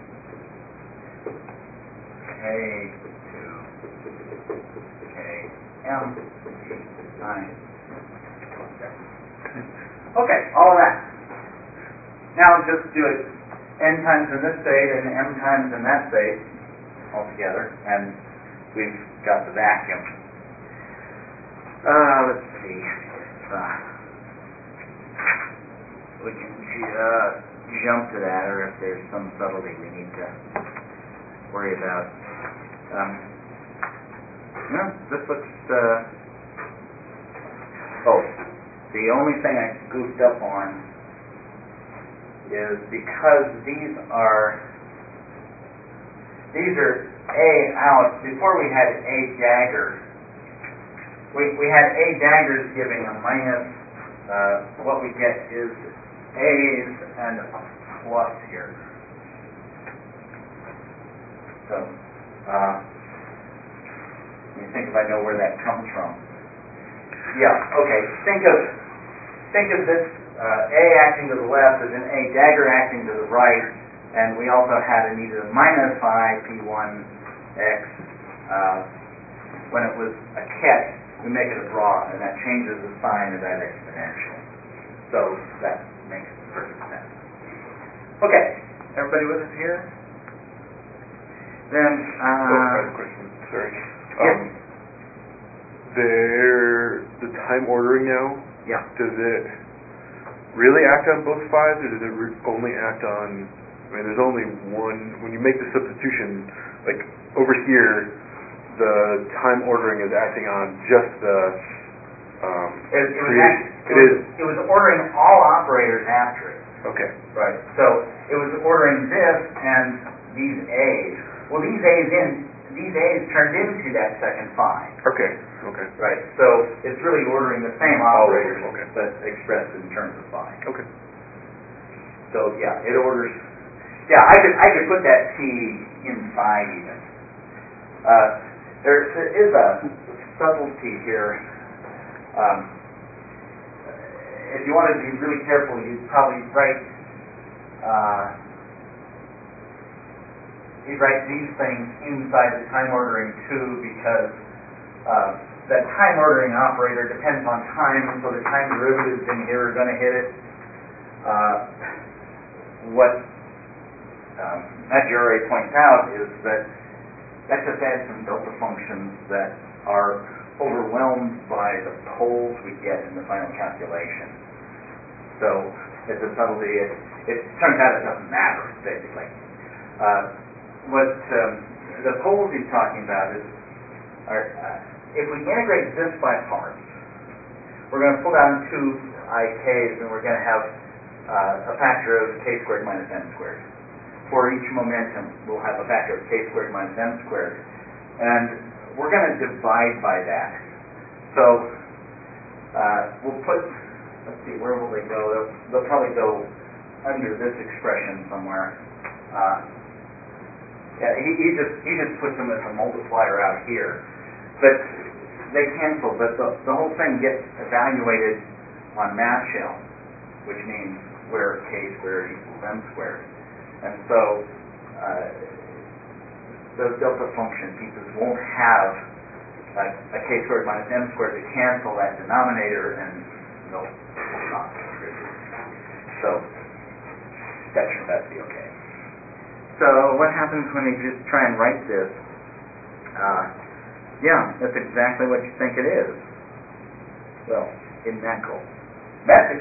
k to k m, p nine. Okay, all of that. Now just do it n times in this state and m times in that state all together, and we've got the vacuum. Uh, let's see. Uh, we can uh, jump to that, or if there's some subtlety we need to worry about. Um, no, this looks. Uh, oh, the only thing I goofed up on is because these are these are A out. Before we had A daggers. We, we had A daggers giving a minus. Uh, what we get is A's and a plus here. So, uh, let me think if I know where that comes from. Yeah. Okay. Think of think of this uh, A acting to the left as an A dagger acting to the right, and we also had an e to the minus phi p one x. Uh, when it was a ket, we make it a broad, and that changes the sign of that exponential. So that makes perfect sense. Okay, everybody with us here? Then, uh... Oh, I have a question. Sorry. Yeah. Um, there, the time ordering now, yeah. does it really act on both fives, or does it re- only act on I mean, there's only one, when you make the substitution, like over here, the time ordering is acting on just the, um, It, it was creation. act- It it, is, was, it was ordering all operators after it. okay. Right. So it was ordering this and these A's. Well, these A's in these A's turned into that second phi. Okay, okay. Right. So it's really ordering the same Oh, operators, okay. but expressed in terms of phi. Okay. So yeah, it orders. Yeah, I could I could put that T inside even. Uh, there there is a subtlety here. Um, if you wanted to be really careful, you'd probably write uh, you'd write these things inside the time ordering too, because uh, that time ordering operator depends on time, so the time derivatives in here are going to hit it. Uh, what um, Maggiore points out is that that just adds some delta functions that are overwhelmed by the poles we get in the final calculation. So it's a subtlety. It, it turns out it doesn't matter, basically. Uh, what um, the poles he's talking about is, are, uh, if we integrate this by parts, we're going to pull down two I k's and we're going to have uh, a factor of k squared minus m squared. For each momentum, we'll have a factor of k squared minus m squared. And we're going to divide by that. So uh, we'll put, let's see, where will they go? They'll, they'll probably go under this expression somewhere. Uh, yeah, he, he just he just puts them as a multiplier out here. But they cancel, but the, the whole thing gets evaluated on math shell, which means where k squared equals m squared. And so uh, those delta function pieces won't have a, a k squared minus m squared to cancel that denominator, and they'll not contribute. So that turned out to be okay. So what happens when you just try and write this? Uh, yeah, that's exactly what you think it is. Well, isn't that cool? Message.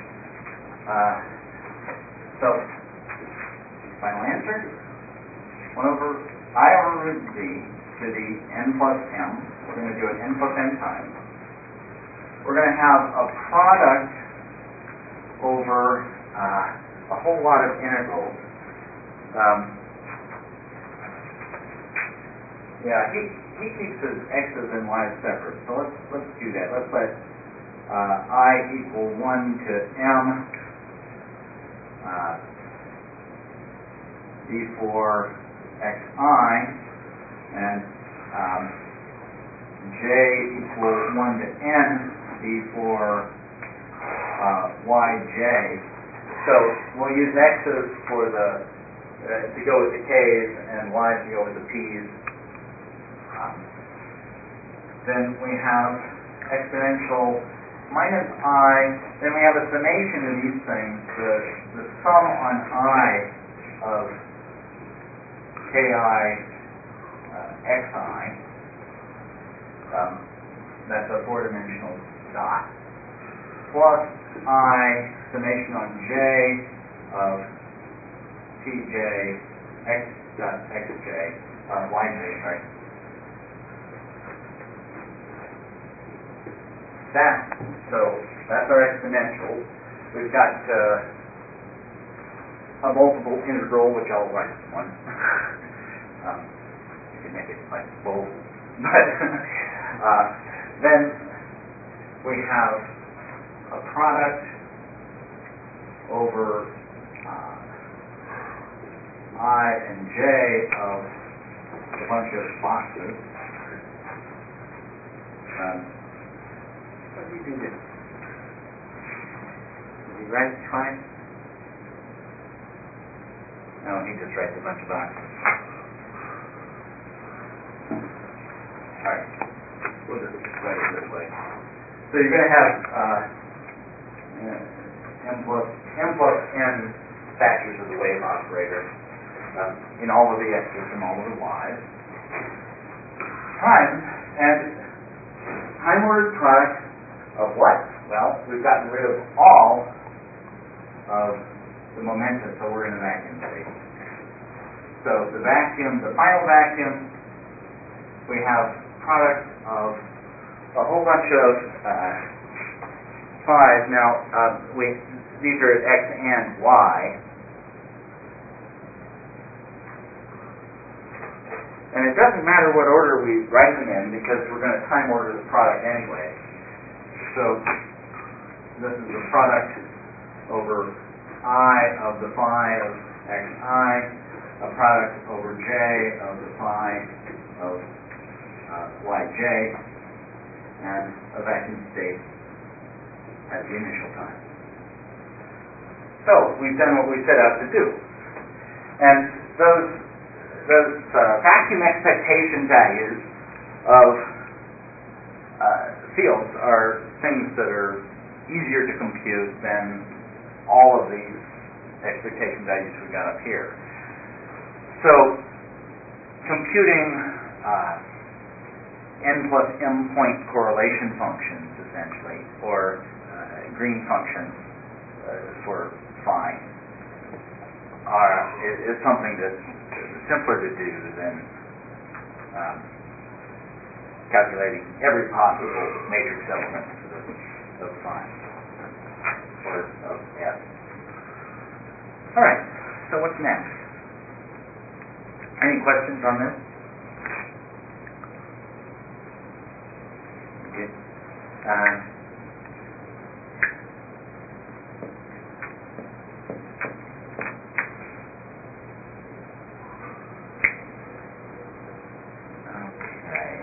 Uh, so, final answer? one over I over root z to the n plus m. We're going to do it n plus m times. We're going to have a product over uh, a whole lot of integrals. Um, yeah, he he keeps his x's and y's separate. So let's let's do that. Let's let uh, I equal one to m uh, d for xi and um, j equal one to n d for uh, yj. So we'll use x's for the uh, to go with the k's and y's to go with the p's. Um, then we have exponential minus I. Then we have a summation of these things. The the sum on I of ki uh, xi. Um, that's a four-dimensional dot. Plus I summation on j of tj x dot xj, uh, yj, sorry. That, so that's our exponential. We've got uh, a multiple integral, which I'll write as one. um, you can make it like bold. But uh, then we have a product over uh, I and j of a bunch of boxes. Um, what did he do this? Did he write it twice? No, he just writes a bunch of boxes. Alright, we'll just write it this way. So you're going to have uh, m plus m plus n factors of the wave operator um, in all of the x's and all of the y's times, and time ordered product of what? Well, we've gotten rid of all of the momentum, so we're in a vacuum state. So the vacuum, the final vacuum, we have product of a whole bunch of uh, phi's. Now, uh, we these are at x and y. And it doesn't matter what order we write them in because we're going to time order the product anyway. So this is the product over I of the phi of xi, a product over j of the phi of uh, yj, and a vacuum state at the initial time. So we've done what we set out to do. And those those uh, vacuum expectation values of uh, fields are things that are easier to compute than all of these expectation values we got up here. So computing uh, n plus m point correlation functions, essentially, or uh, green functions uh, for phi, are, is, is something that's simpler to do than um, calculating every possible matrix element of, of phi, or of f. All right, so what's next? Any questions on this? Good. Uh, okay.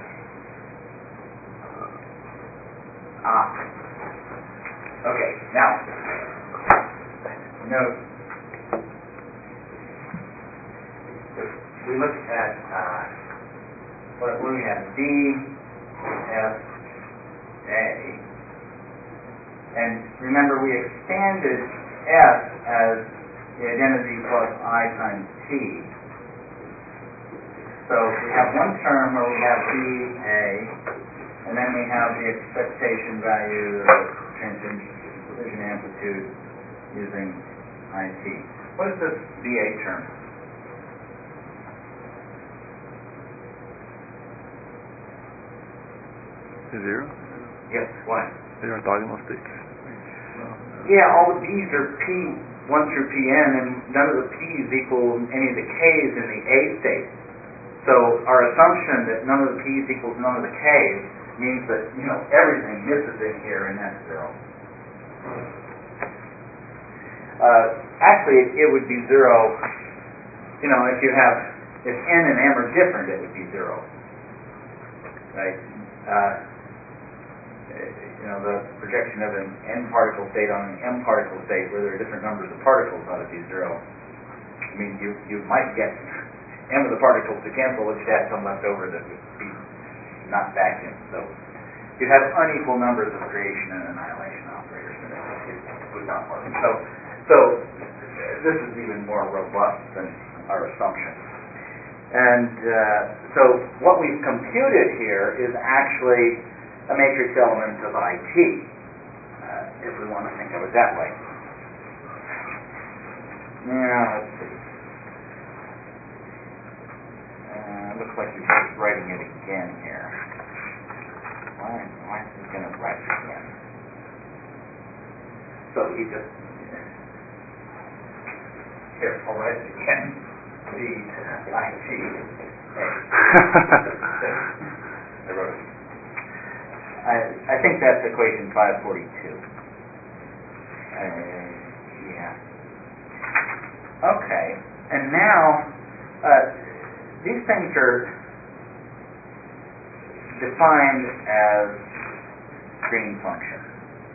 Ah. Okay, now, note, we look at, uh, what, what do we have? D, F, A. And remember, we expanded F as the identity plus I times T. So we have one term where we have D, A, and then we have the expectation value of transition amplitude using I T. What is this D A term? Zero? Yes, why? They're orthogonal states. Yeah, all the B's are P one through P n, and none of the P's equal any of the K's in the A state. So our assumption that none of the P's equals none of the K's means that, you know, everything misses in here, and that's zero. Uh, actually, it, it would be zero, you know, if you have, if n and m are different, it would be zero. Right? Uh, you know, the projection of an n particle state on an m particle state where there are different numbers of particles ought to be zero. I mean, you you might get m of the particles to cancel if you had some left over that would be not vacuum. So you'd have unequal numbers of creation and annihilation operators, and it, it would not work. So, so this is even more robust than our assumption. And uh, so what we've computed here is actually a matrix element of I T, uh, if we want to think of it that way. Now, let's see. Uh, looks like he's just writing it again here. Why, why is he going to write it again? So he just... Here, I'll write it again. D I T A. I wrote it. I, I think that's equation five forty-two. Uh, yeah. Okay. And now, uh, these things are defined as green functions.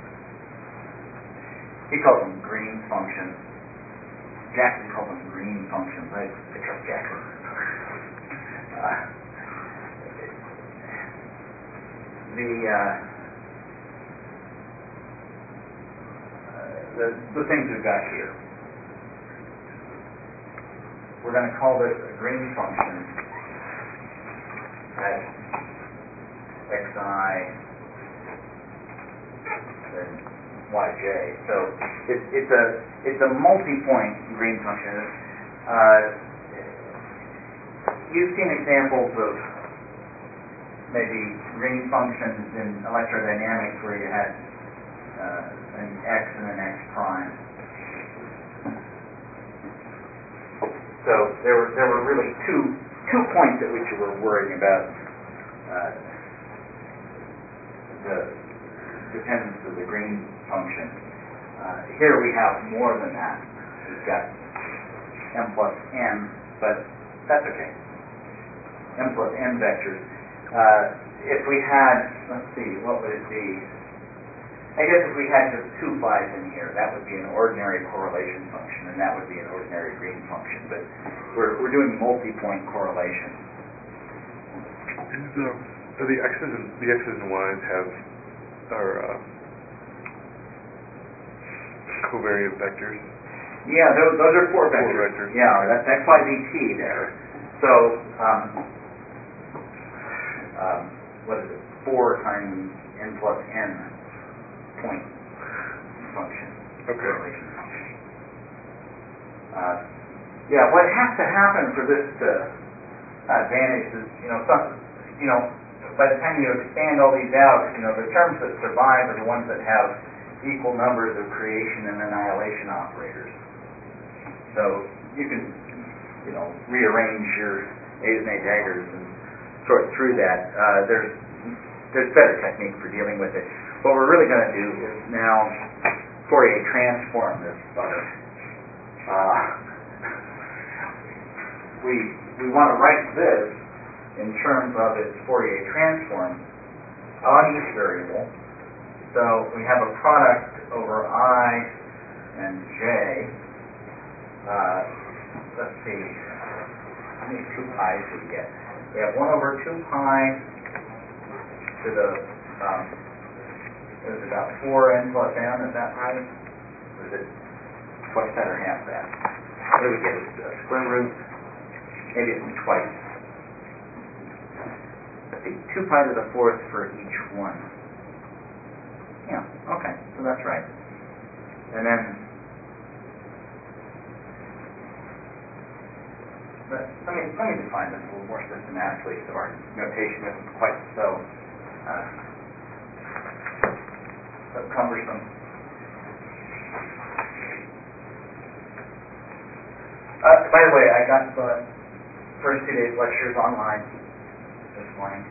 He calls them green functions. Jackson calls them green functions. I, I trust Jackson. Uh, the, uh, uh, the the things we've got here. We're going to call this a green function at xi, then yj. So it's it's a it's a multi-point green function. Uh, you've seen examples of maybe green functions in electrodynamics where you had uh, an x and an x prime. So there were there were really two two points at which you were worrying about uh, the dependence of the green function. Uh, here we have more than that. We've got m plus n, but that's okay. M plus n vectors. Uh, if we had, let's see, what would it be? I guess if we had just two phi's in here, that would be an ordinary correlation function, and that would be an ordinary green function. But we're we're doing multi-point correlation. Is, um, are the x's and the x's and y's have are uh, covariant vectors? Yeah, those those are four vectors. Four vectors. Yeah, that's x, y, z, t there. So um, um, what is it? Four times n plus n. Point function. Okay. Correlation function. Uh, yeah, what has to happen for this to uh, vanish is, you know, some, you know, by the time you expand all these out, you know, the terms that survive are the ones that have equal numbers of creation and annihilation operators. So you can, you know, rearrange your A's and A daggers and sort through that. Uh, there's there's better technique for dealing with it. What we're really going to do is now Fourier transform this butter. Uh, we we want to write this in terms of its Fourier transform on each variable. So we have a product over I and j. Uh, let's see, how many two pi's do we get? We have one over two pi to the um, It was about four n plus m, is that right? Or is it twice that or half that? What do we get? A square root? Maybe it's twice. Let's see, two pi to the fourth for each one. Yeah, okay, so that's right. And then, let, let me let me define this a little more systematically so our notation isn't quite so uh, so cumbersome. Uh, by the way, I got the first two days lectures online this morning.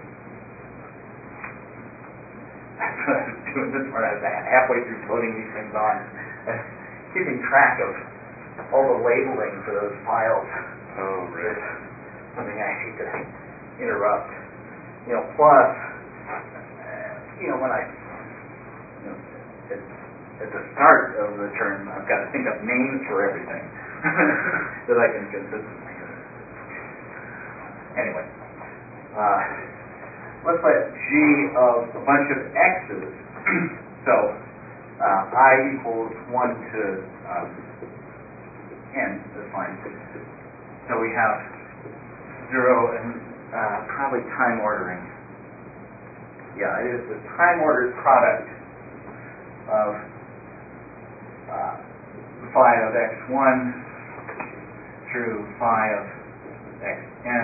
That's what I was doing this morning. I was halfway through loading these things on, and keeping track of all the labeling for those files. Oh, right. Is something I hate to interrupt. You know, plus, you know, when I You know, at, at the start of the term, I've got to think of names for everything that I can consistently use. Anyway, uh, let's let G of a bunch of x's. So uh, I equals one to um, n. That's fine. So we have zero and uh, probably time ordering. Yeah, it is the time ordered product of uh, phi of x one through phi of xn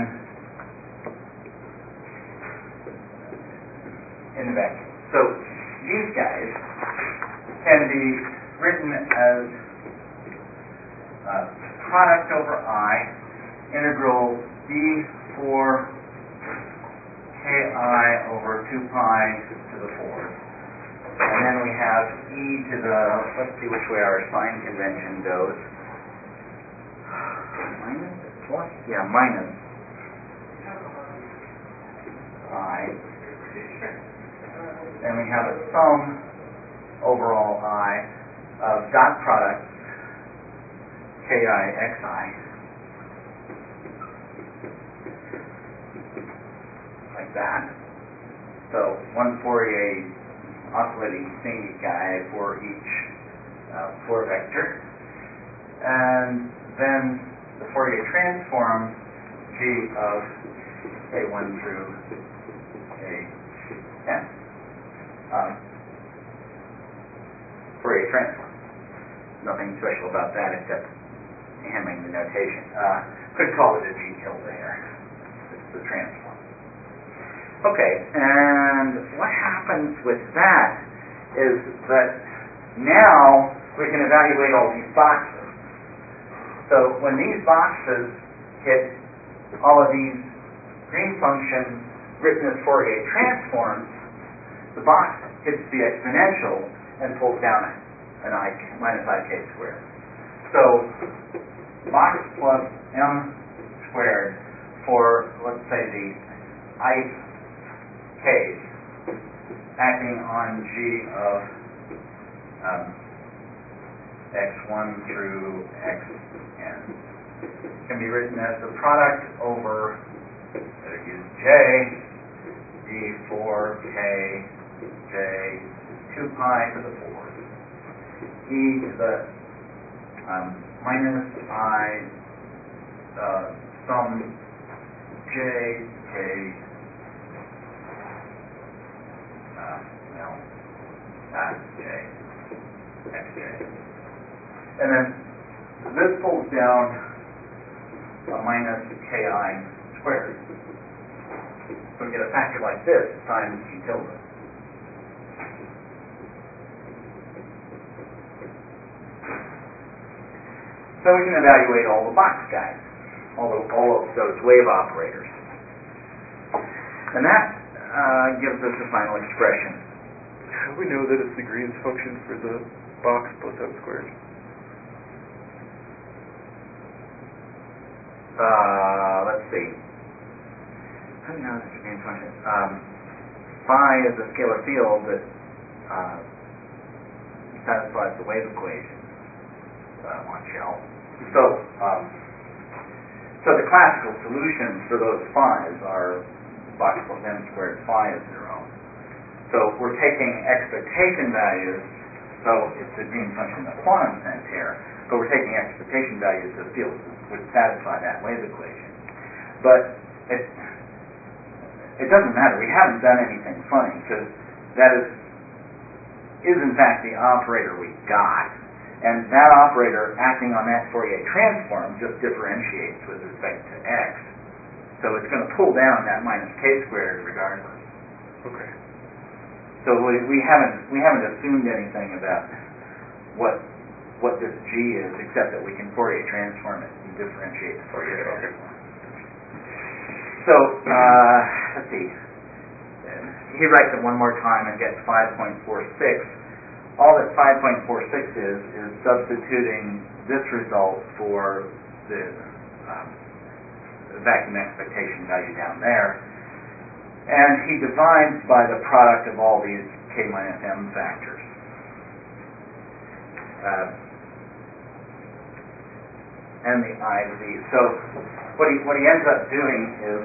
in the vacuum. So these guys can be written as uh, product over I integral d four ki over two pi to the fourth. And then we have e to the, let's see which way our sign convention goes. Minus? What? Yeah, minus I. Then we have a sum overall I of dot products ki xi. Like that. So one Fourier oscillating thingy guy for each uh, four vector, and then the Fourier transform G of k one through kn. Um, Fourier special about that except handling the notation. Uh, could call it a G tilde here. It's the transform. Okay, and what happens with that is that now we can evaluate all these boxes. So when these boxes hit all of these green function written as Fourier transforms, the box hits the exponential and pulls down an I minus I k squared. So box plus m squared for, let's say, the ith case acting on G of um, x one through xn can be written as the product over, better use J, d four k j two pi to the fourth, e to the um, minus I uh, sum j k uh, well, not j, xj. And then this pulls down a minus ki squared. So we get a factor like this times G tilde. So we can evaluate all the box guys, all, the, all of those wave operators. And that uh, gives us a final expression. How do we know that it's the Green's function for the box plus m squared? Uh, let's see. How do you know this is a Green function? Um, phi is a scalar field that uh, satisfies the wave equation uh, on shell. So, um, so the classical solutions for those phi's are box plus m squared phi is zero. So we're taking expectation values. So it's a Green function in the quantum sense here, but we're taking expectation values of fields would satisfy that wave equation. But it it doesn't matter. We haven't done anything funny because that is is in fact the operator we got, and that operator acting on that Fourier transform just differentiates with respect to x. So it's going to pull down that minus k squared regardless. Okay. So we, we haven't we haven't assumed anything about what what this G is, except that we can Fourier transform it and differentiate the Fourier okay, transform. So, uh, let's see. He writes it one more time and gets five point four six. All that five point four six is, is substituting this result for the, um, the vacuum expectation value down there. And he divides by the product of all these k minus m factors. Uh, and the I Z. So what he what he ends up doing is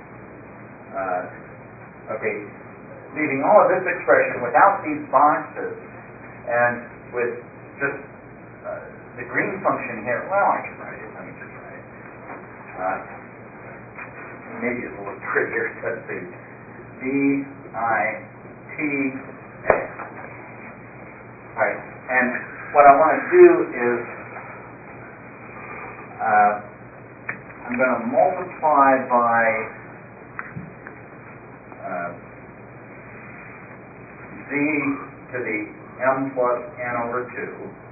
uh, okay, leaving all of this expression without these boxes and with just uh, the Green function here. Well, I can write it. Let me just write it. Uh, maybe it'll look prettier. Let's see. D I T A. All right, and what I want to do is Uh, I'm going to multiply by uh, z to the m plus n over two.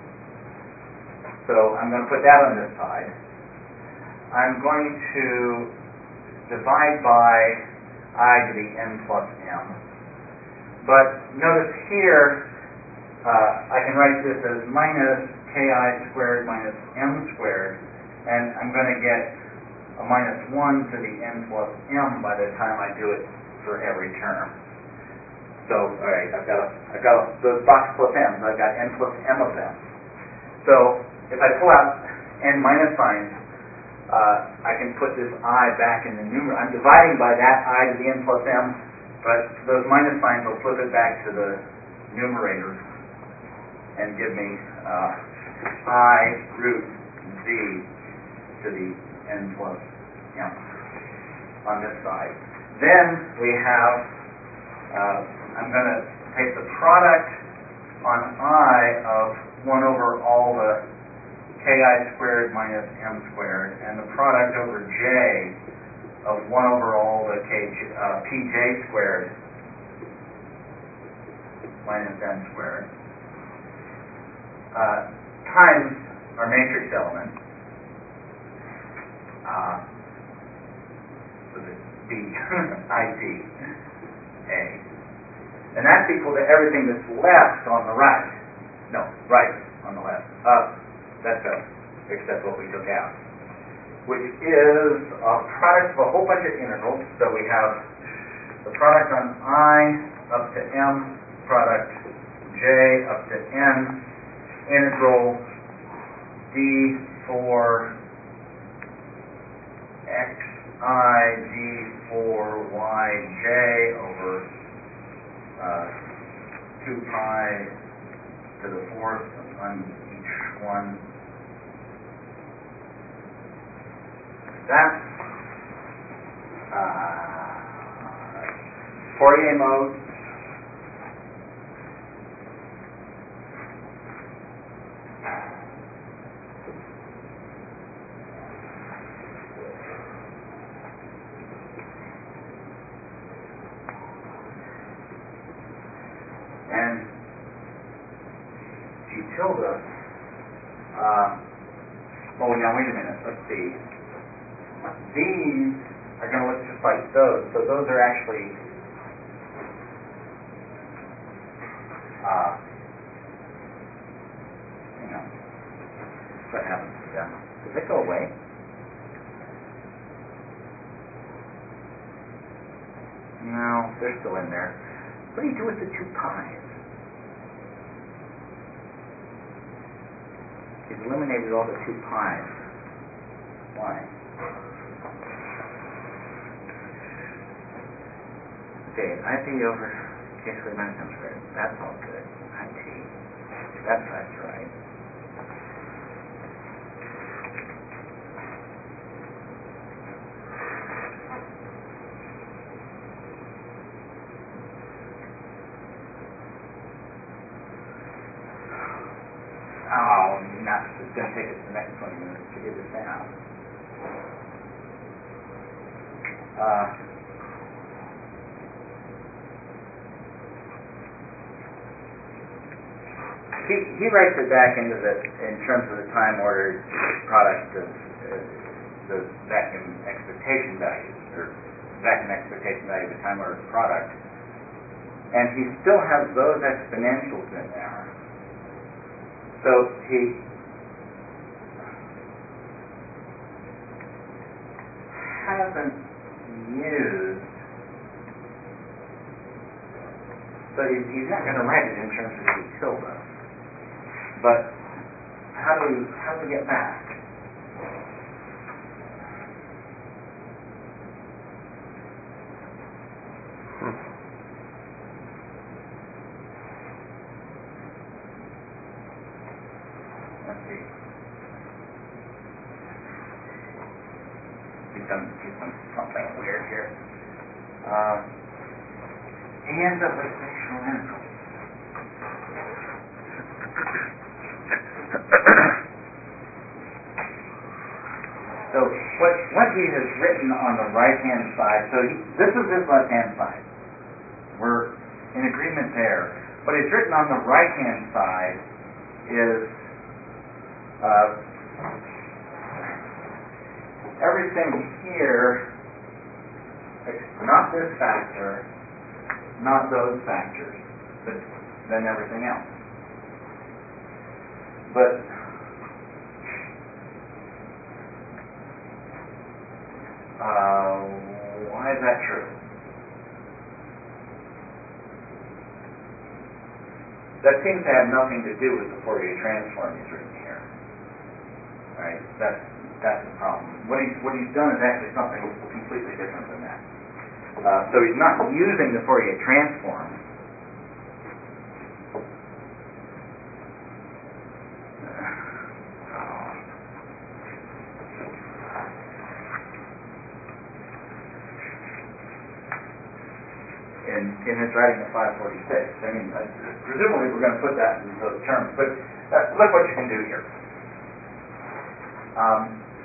So I'm going to put that on this side. I'm going to divide by I to the n plus m. But notice here, uh, I can write this as minus ki squared minus m squared. And I'm going to get a minus one to the n plus m by the time I do it for every term. So, all right, I've got a, I've got a, those box plus m's. I've got n plus m of them. So if I pull out n minus signs, uh, I can put this I back in the numerator. I'm dividing by that I to the n plus m, but those minus signs will flip it back to the numerator and give me uh, I root z to the n plus m on this side. Then we have, uh, I'm going to take the product on I of one over all the ki squared minus m squared, and the product over j of one over all the kj, uh, pj squared minus n squared, uh, times our matrix element, uh, so this b, it, a, and that's equal to everything that's left on the right. No, right on the left. Up, that's up, except what we took out, which is a product of a whole bunch of integrals. So we have the product on I up to m, product j up to n, integral d for xi, d for yj over uh, two pi to the fourth on each one. That's uh, Fourier mode. And G tilde, uh, oh, now wait a minute, let's see. These are going to look just like those, so those are actually uh, hang on, what happens to them? Does it go away? No, they're still in there. What do you do with the two pi's? You've eliminated all the two pi's. Why? Okay, I P over k squared minus m squared. That's all good. I T. That side's right. Oh, nuts. It's going to take us the next twenty minutes to get this down. Uh, he, he writes it back into the, in terms of the time-ordered product of uh, the vacuum expectation values, or vacuum expectation value of the time-ordered product. And he still has those exponentials in there. So he hasn't used, so he's, he's not going to write it in terms of G tilde. But how do we how do we get back? Let's see. He's done, he's done something weird here. Uh, he ends up with spatial integral. So what what he has written on the right hand side, so he, this is his left hand side. We're in agreement there. What he's written on the right hand side is uh, everything here, not this factor, not those factors, but then everything else. But uh, why is that true? That seems to have nothing to do with the Fourier transform he's written here. Right? That's that's the problem. What he's what he's done is actually something completely different than that. Uh, so he's not using the Fourier transform. In, in his writing of five forty-six. I mean, uh, presumably we're going to put that in those terms, but uh, look what you can do here. Um,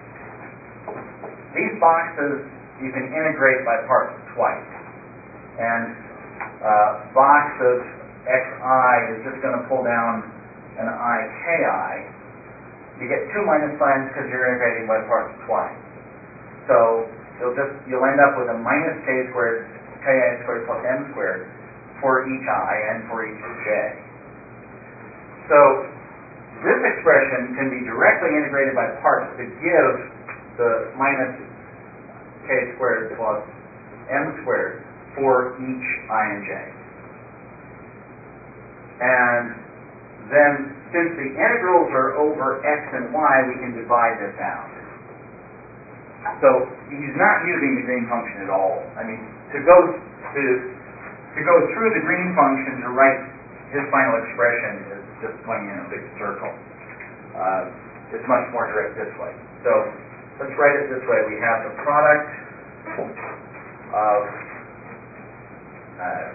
these boxes you can integrate by parts twice. And uh, box of xi is just going to pull down an iki. You get two minus signs because you're integrating by parts twice. So you'll just you'll end up with a minus k squared ki squared plus m squared for each I and for each j. So this expression can be directly integrated by parts to give the minus k squared plus m squared for each I and j. And then, since the integrals are over x and y, we can divide this out. So he's not using the green function at all. I mean, to go to to go through the green function to write his final expression is just going in a big circle. Uh, it's much more direct this way. So let's write it this way. We have the product of uh,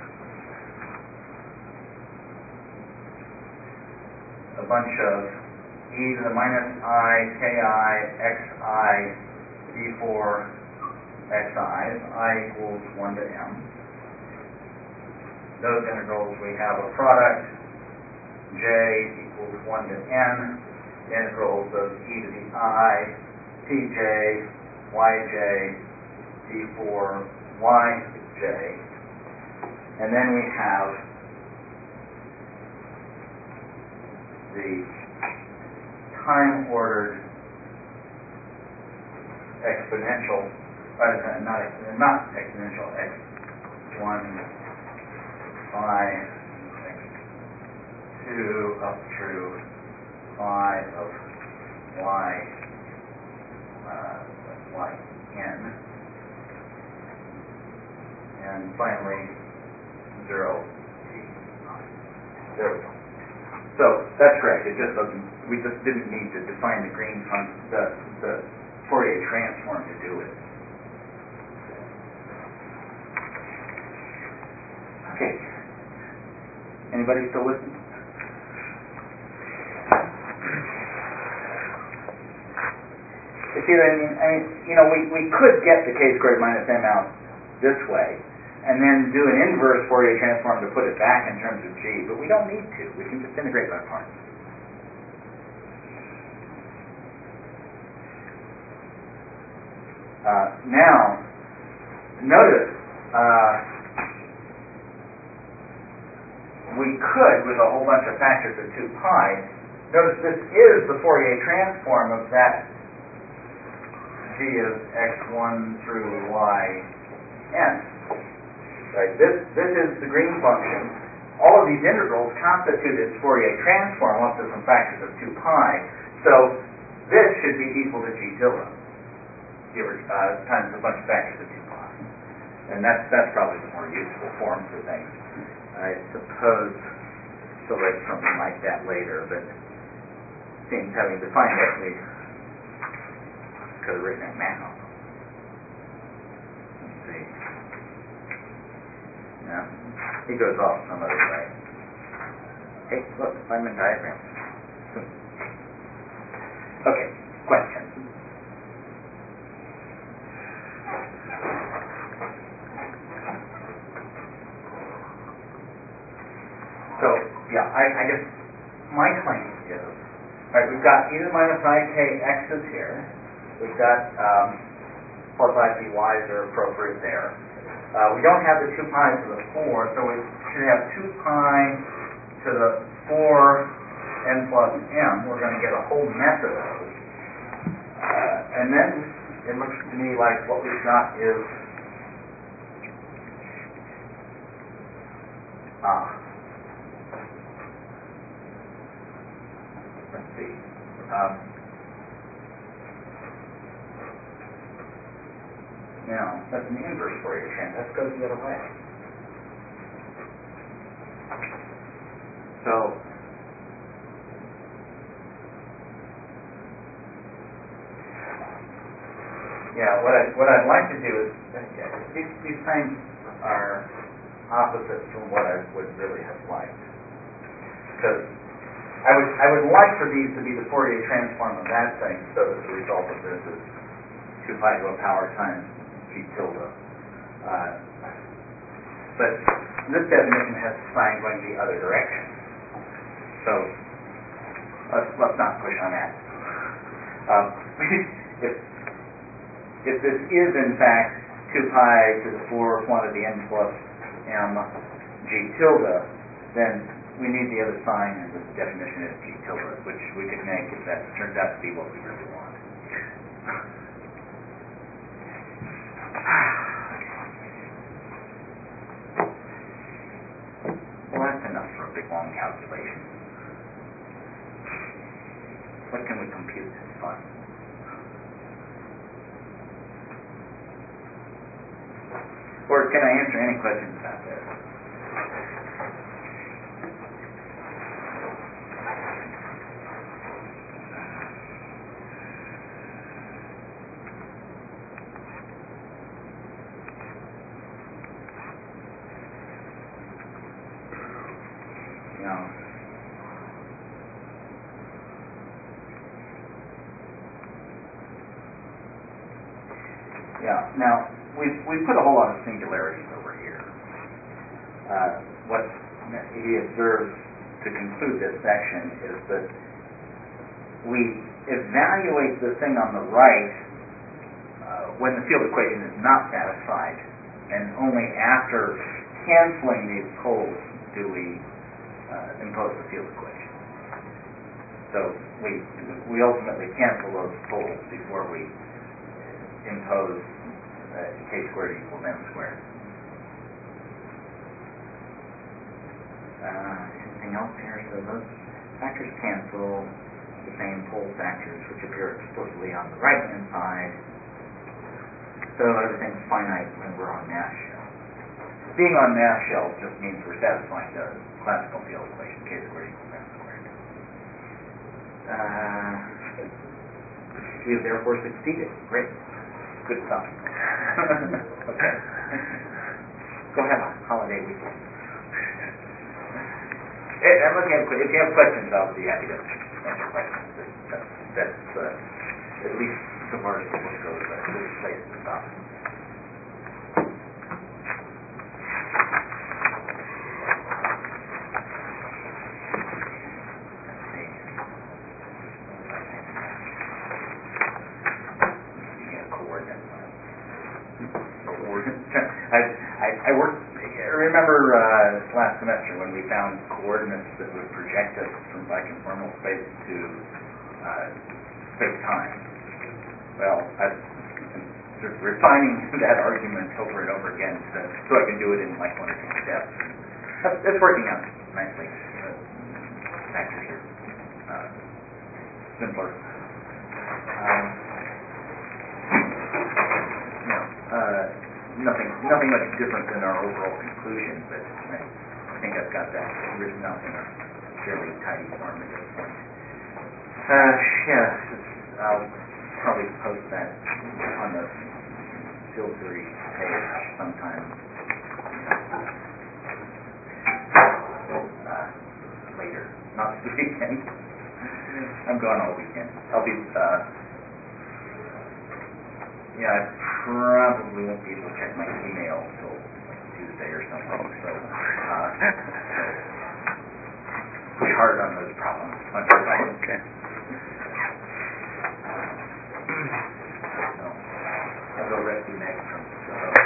a bunch of e to the minus I, ki, xi, d four xi's, I equals one to m. Those integrals, we have a product, j equals one to n, integrals of e to the I, tj, yj, d four yj. And then we have the time-ordered exponential, uh, not, not exponential, x one, phi, x two, up through phi of y, uh, yn, and finally zero t. There we go. So that's correct. It just doesn't. We just didn't need to define the green function, the, the Fourier transform to do it. Okay. Anybody still listening? You see, I mean, I mean, you know, we, we could get the k squared minus m out this way, and then do an inverse Fourier transform to put it back in terms of g, but we don't need to. We can just integrate by parts. Uh, now, notice, uh, we could, with a whole bunch of factors of two pi, notice this is the Fourier transform of that g of x one through yn. Right? This, this is the green function. All of these integrals constitute its Fourier transform up to some factors of two pi. So this should be equal to g tilde, give or, uh, times a bunch of factors of two pi. And that's, that's probably the more useful form for things. I suppose she'll write something like that later, but seems having defined it, we could have written it now. Let's see. Yeah, he goes off some other way. Hey, look, Feynman diagram. Okay, question. So, yeah, I, I guess my claim is, right, we've got e to the minus I k x's here. We've got um, plus I p y's are appropriate there. Uh, we don't have the two pi to the four, so we should have two pi to the four n plus m. We're going to get a whole mess of those. Uh, and then it looks to me like what we've got is ah. Let's see. Um, Now, that's an inverse Fourier transform. That goes the other way. So, yeah, what, I, what I'd like to do is, uh, these, these things are opposites from what I would really have liked. Because I would, I would like for these to be the Fourier transform of that thing, so that the result of this is two pi to a power times g tilde. Uh, but this definition has sign going the other direction. So let's, let's not push on that. Um, if, if this is in fact two pi to the four quantity n plus m g tilde, then we need the other sign, and the definition is g tilde, which we could make if that turns out to be what we really want. Well, that's enough for a big long calculation. What can we compute that's fun? Or can I answer any questions about this? No. Yeah. Now, we we put a whole lot of singularities over here. Uh, what he observes to conclude this section is that we evaluate the thing on the right uh, when the field equation is not satisfied, and only after canceling these poles do we uh, impose the field equation. So we we ultimately cancel those poles before we impose uh, k squared equals m squared. Uh, anything else here? So those factors cancel, the same pole factors which appear explicitly on the right hand side. So everything's finite when we're on Nash shells. Being on Nash shells just means we're satisfying the classical field equation, k squared equals m squared. Uh, we have therefore succeeded. Great. Good stuff. Okay. Go have a holiday weekend. I'm looking at, if you have questions, I'll be happy to answer questions. That's, that's uh, at least so far as the book goes, a good place to stop. I, I, I worked, I remember uh, last semester when we found coordinates that would project us from biconformal space to uh, space-time. Well, I've been sort of refining that argument over and over again so, so I can do it in like one or two steps. That's, that's working out nicely. The factors are uh, simpler. Um, no, uh, Nothing, nothing much different than our overall conclusion, but I, I think I've got that written up in a fairly tidy form at this point. Uh, yeah, it's, I'll probably post that on the field theory page sometime uh, later, not this weekend. I'm gone all weekend. I'll be. Uh, Yeah, I probably won't be able to check my email until like Tuesday or something. So, uh, so push hard on those problems. Okay. So, I'll go rescue Meg from the hook.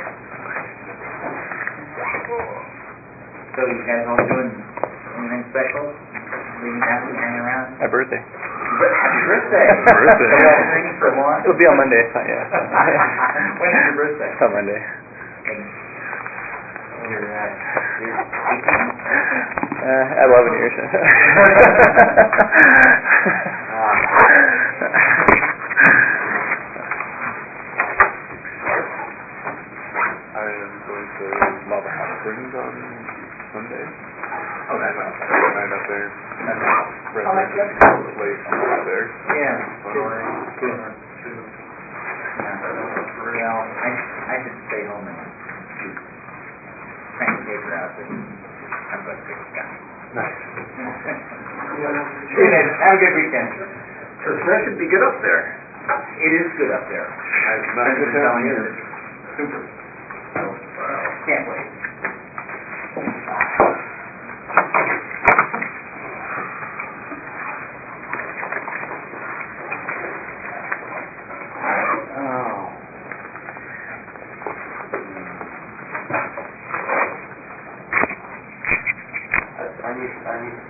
So, you guys all doing anything special? Being happy, hanging around? My birthday. Happy birthday! Birthday. Are you all training for launch? It'll be on Monday. Uh, yeah. When is your birthday? It's on Monday. And you're, uh, you're eighteen? Uh, at eleven years. uh, I am going to Lava Hot Springs on Sunday. oh, that's awesome. Spend the night up there. That's awesome. Rest Oh, of that's the good. night late up there. Yeah. Fun. Good. Good. Yeah. Well, I, I should stay home and shoot crank paper out, but I'm going to pick a guy. Nice. See you later. Have a good weekend. So the snow should be good up there. It is good up there. I've Nice been to have telling you you. that super. So, can't wait. I need, I need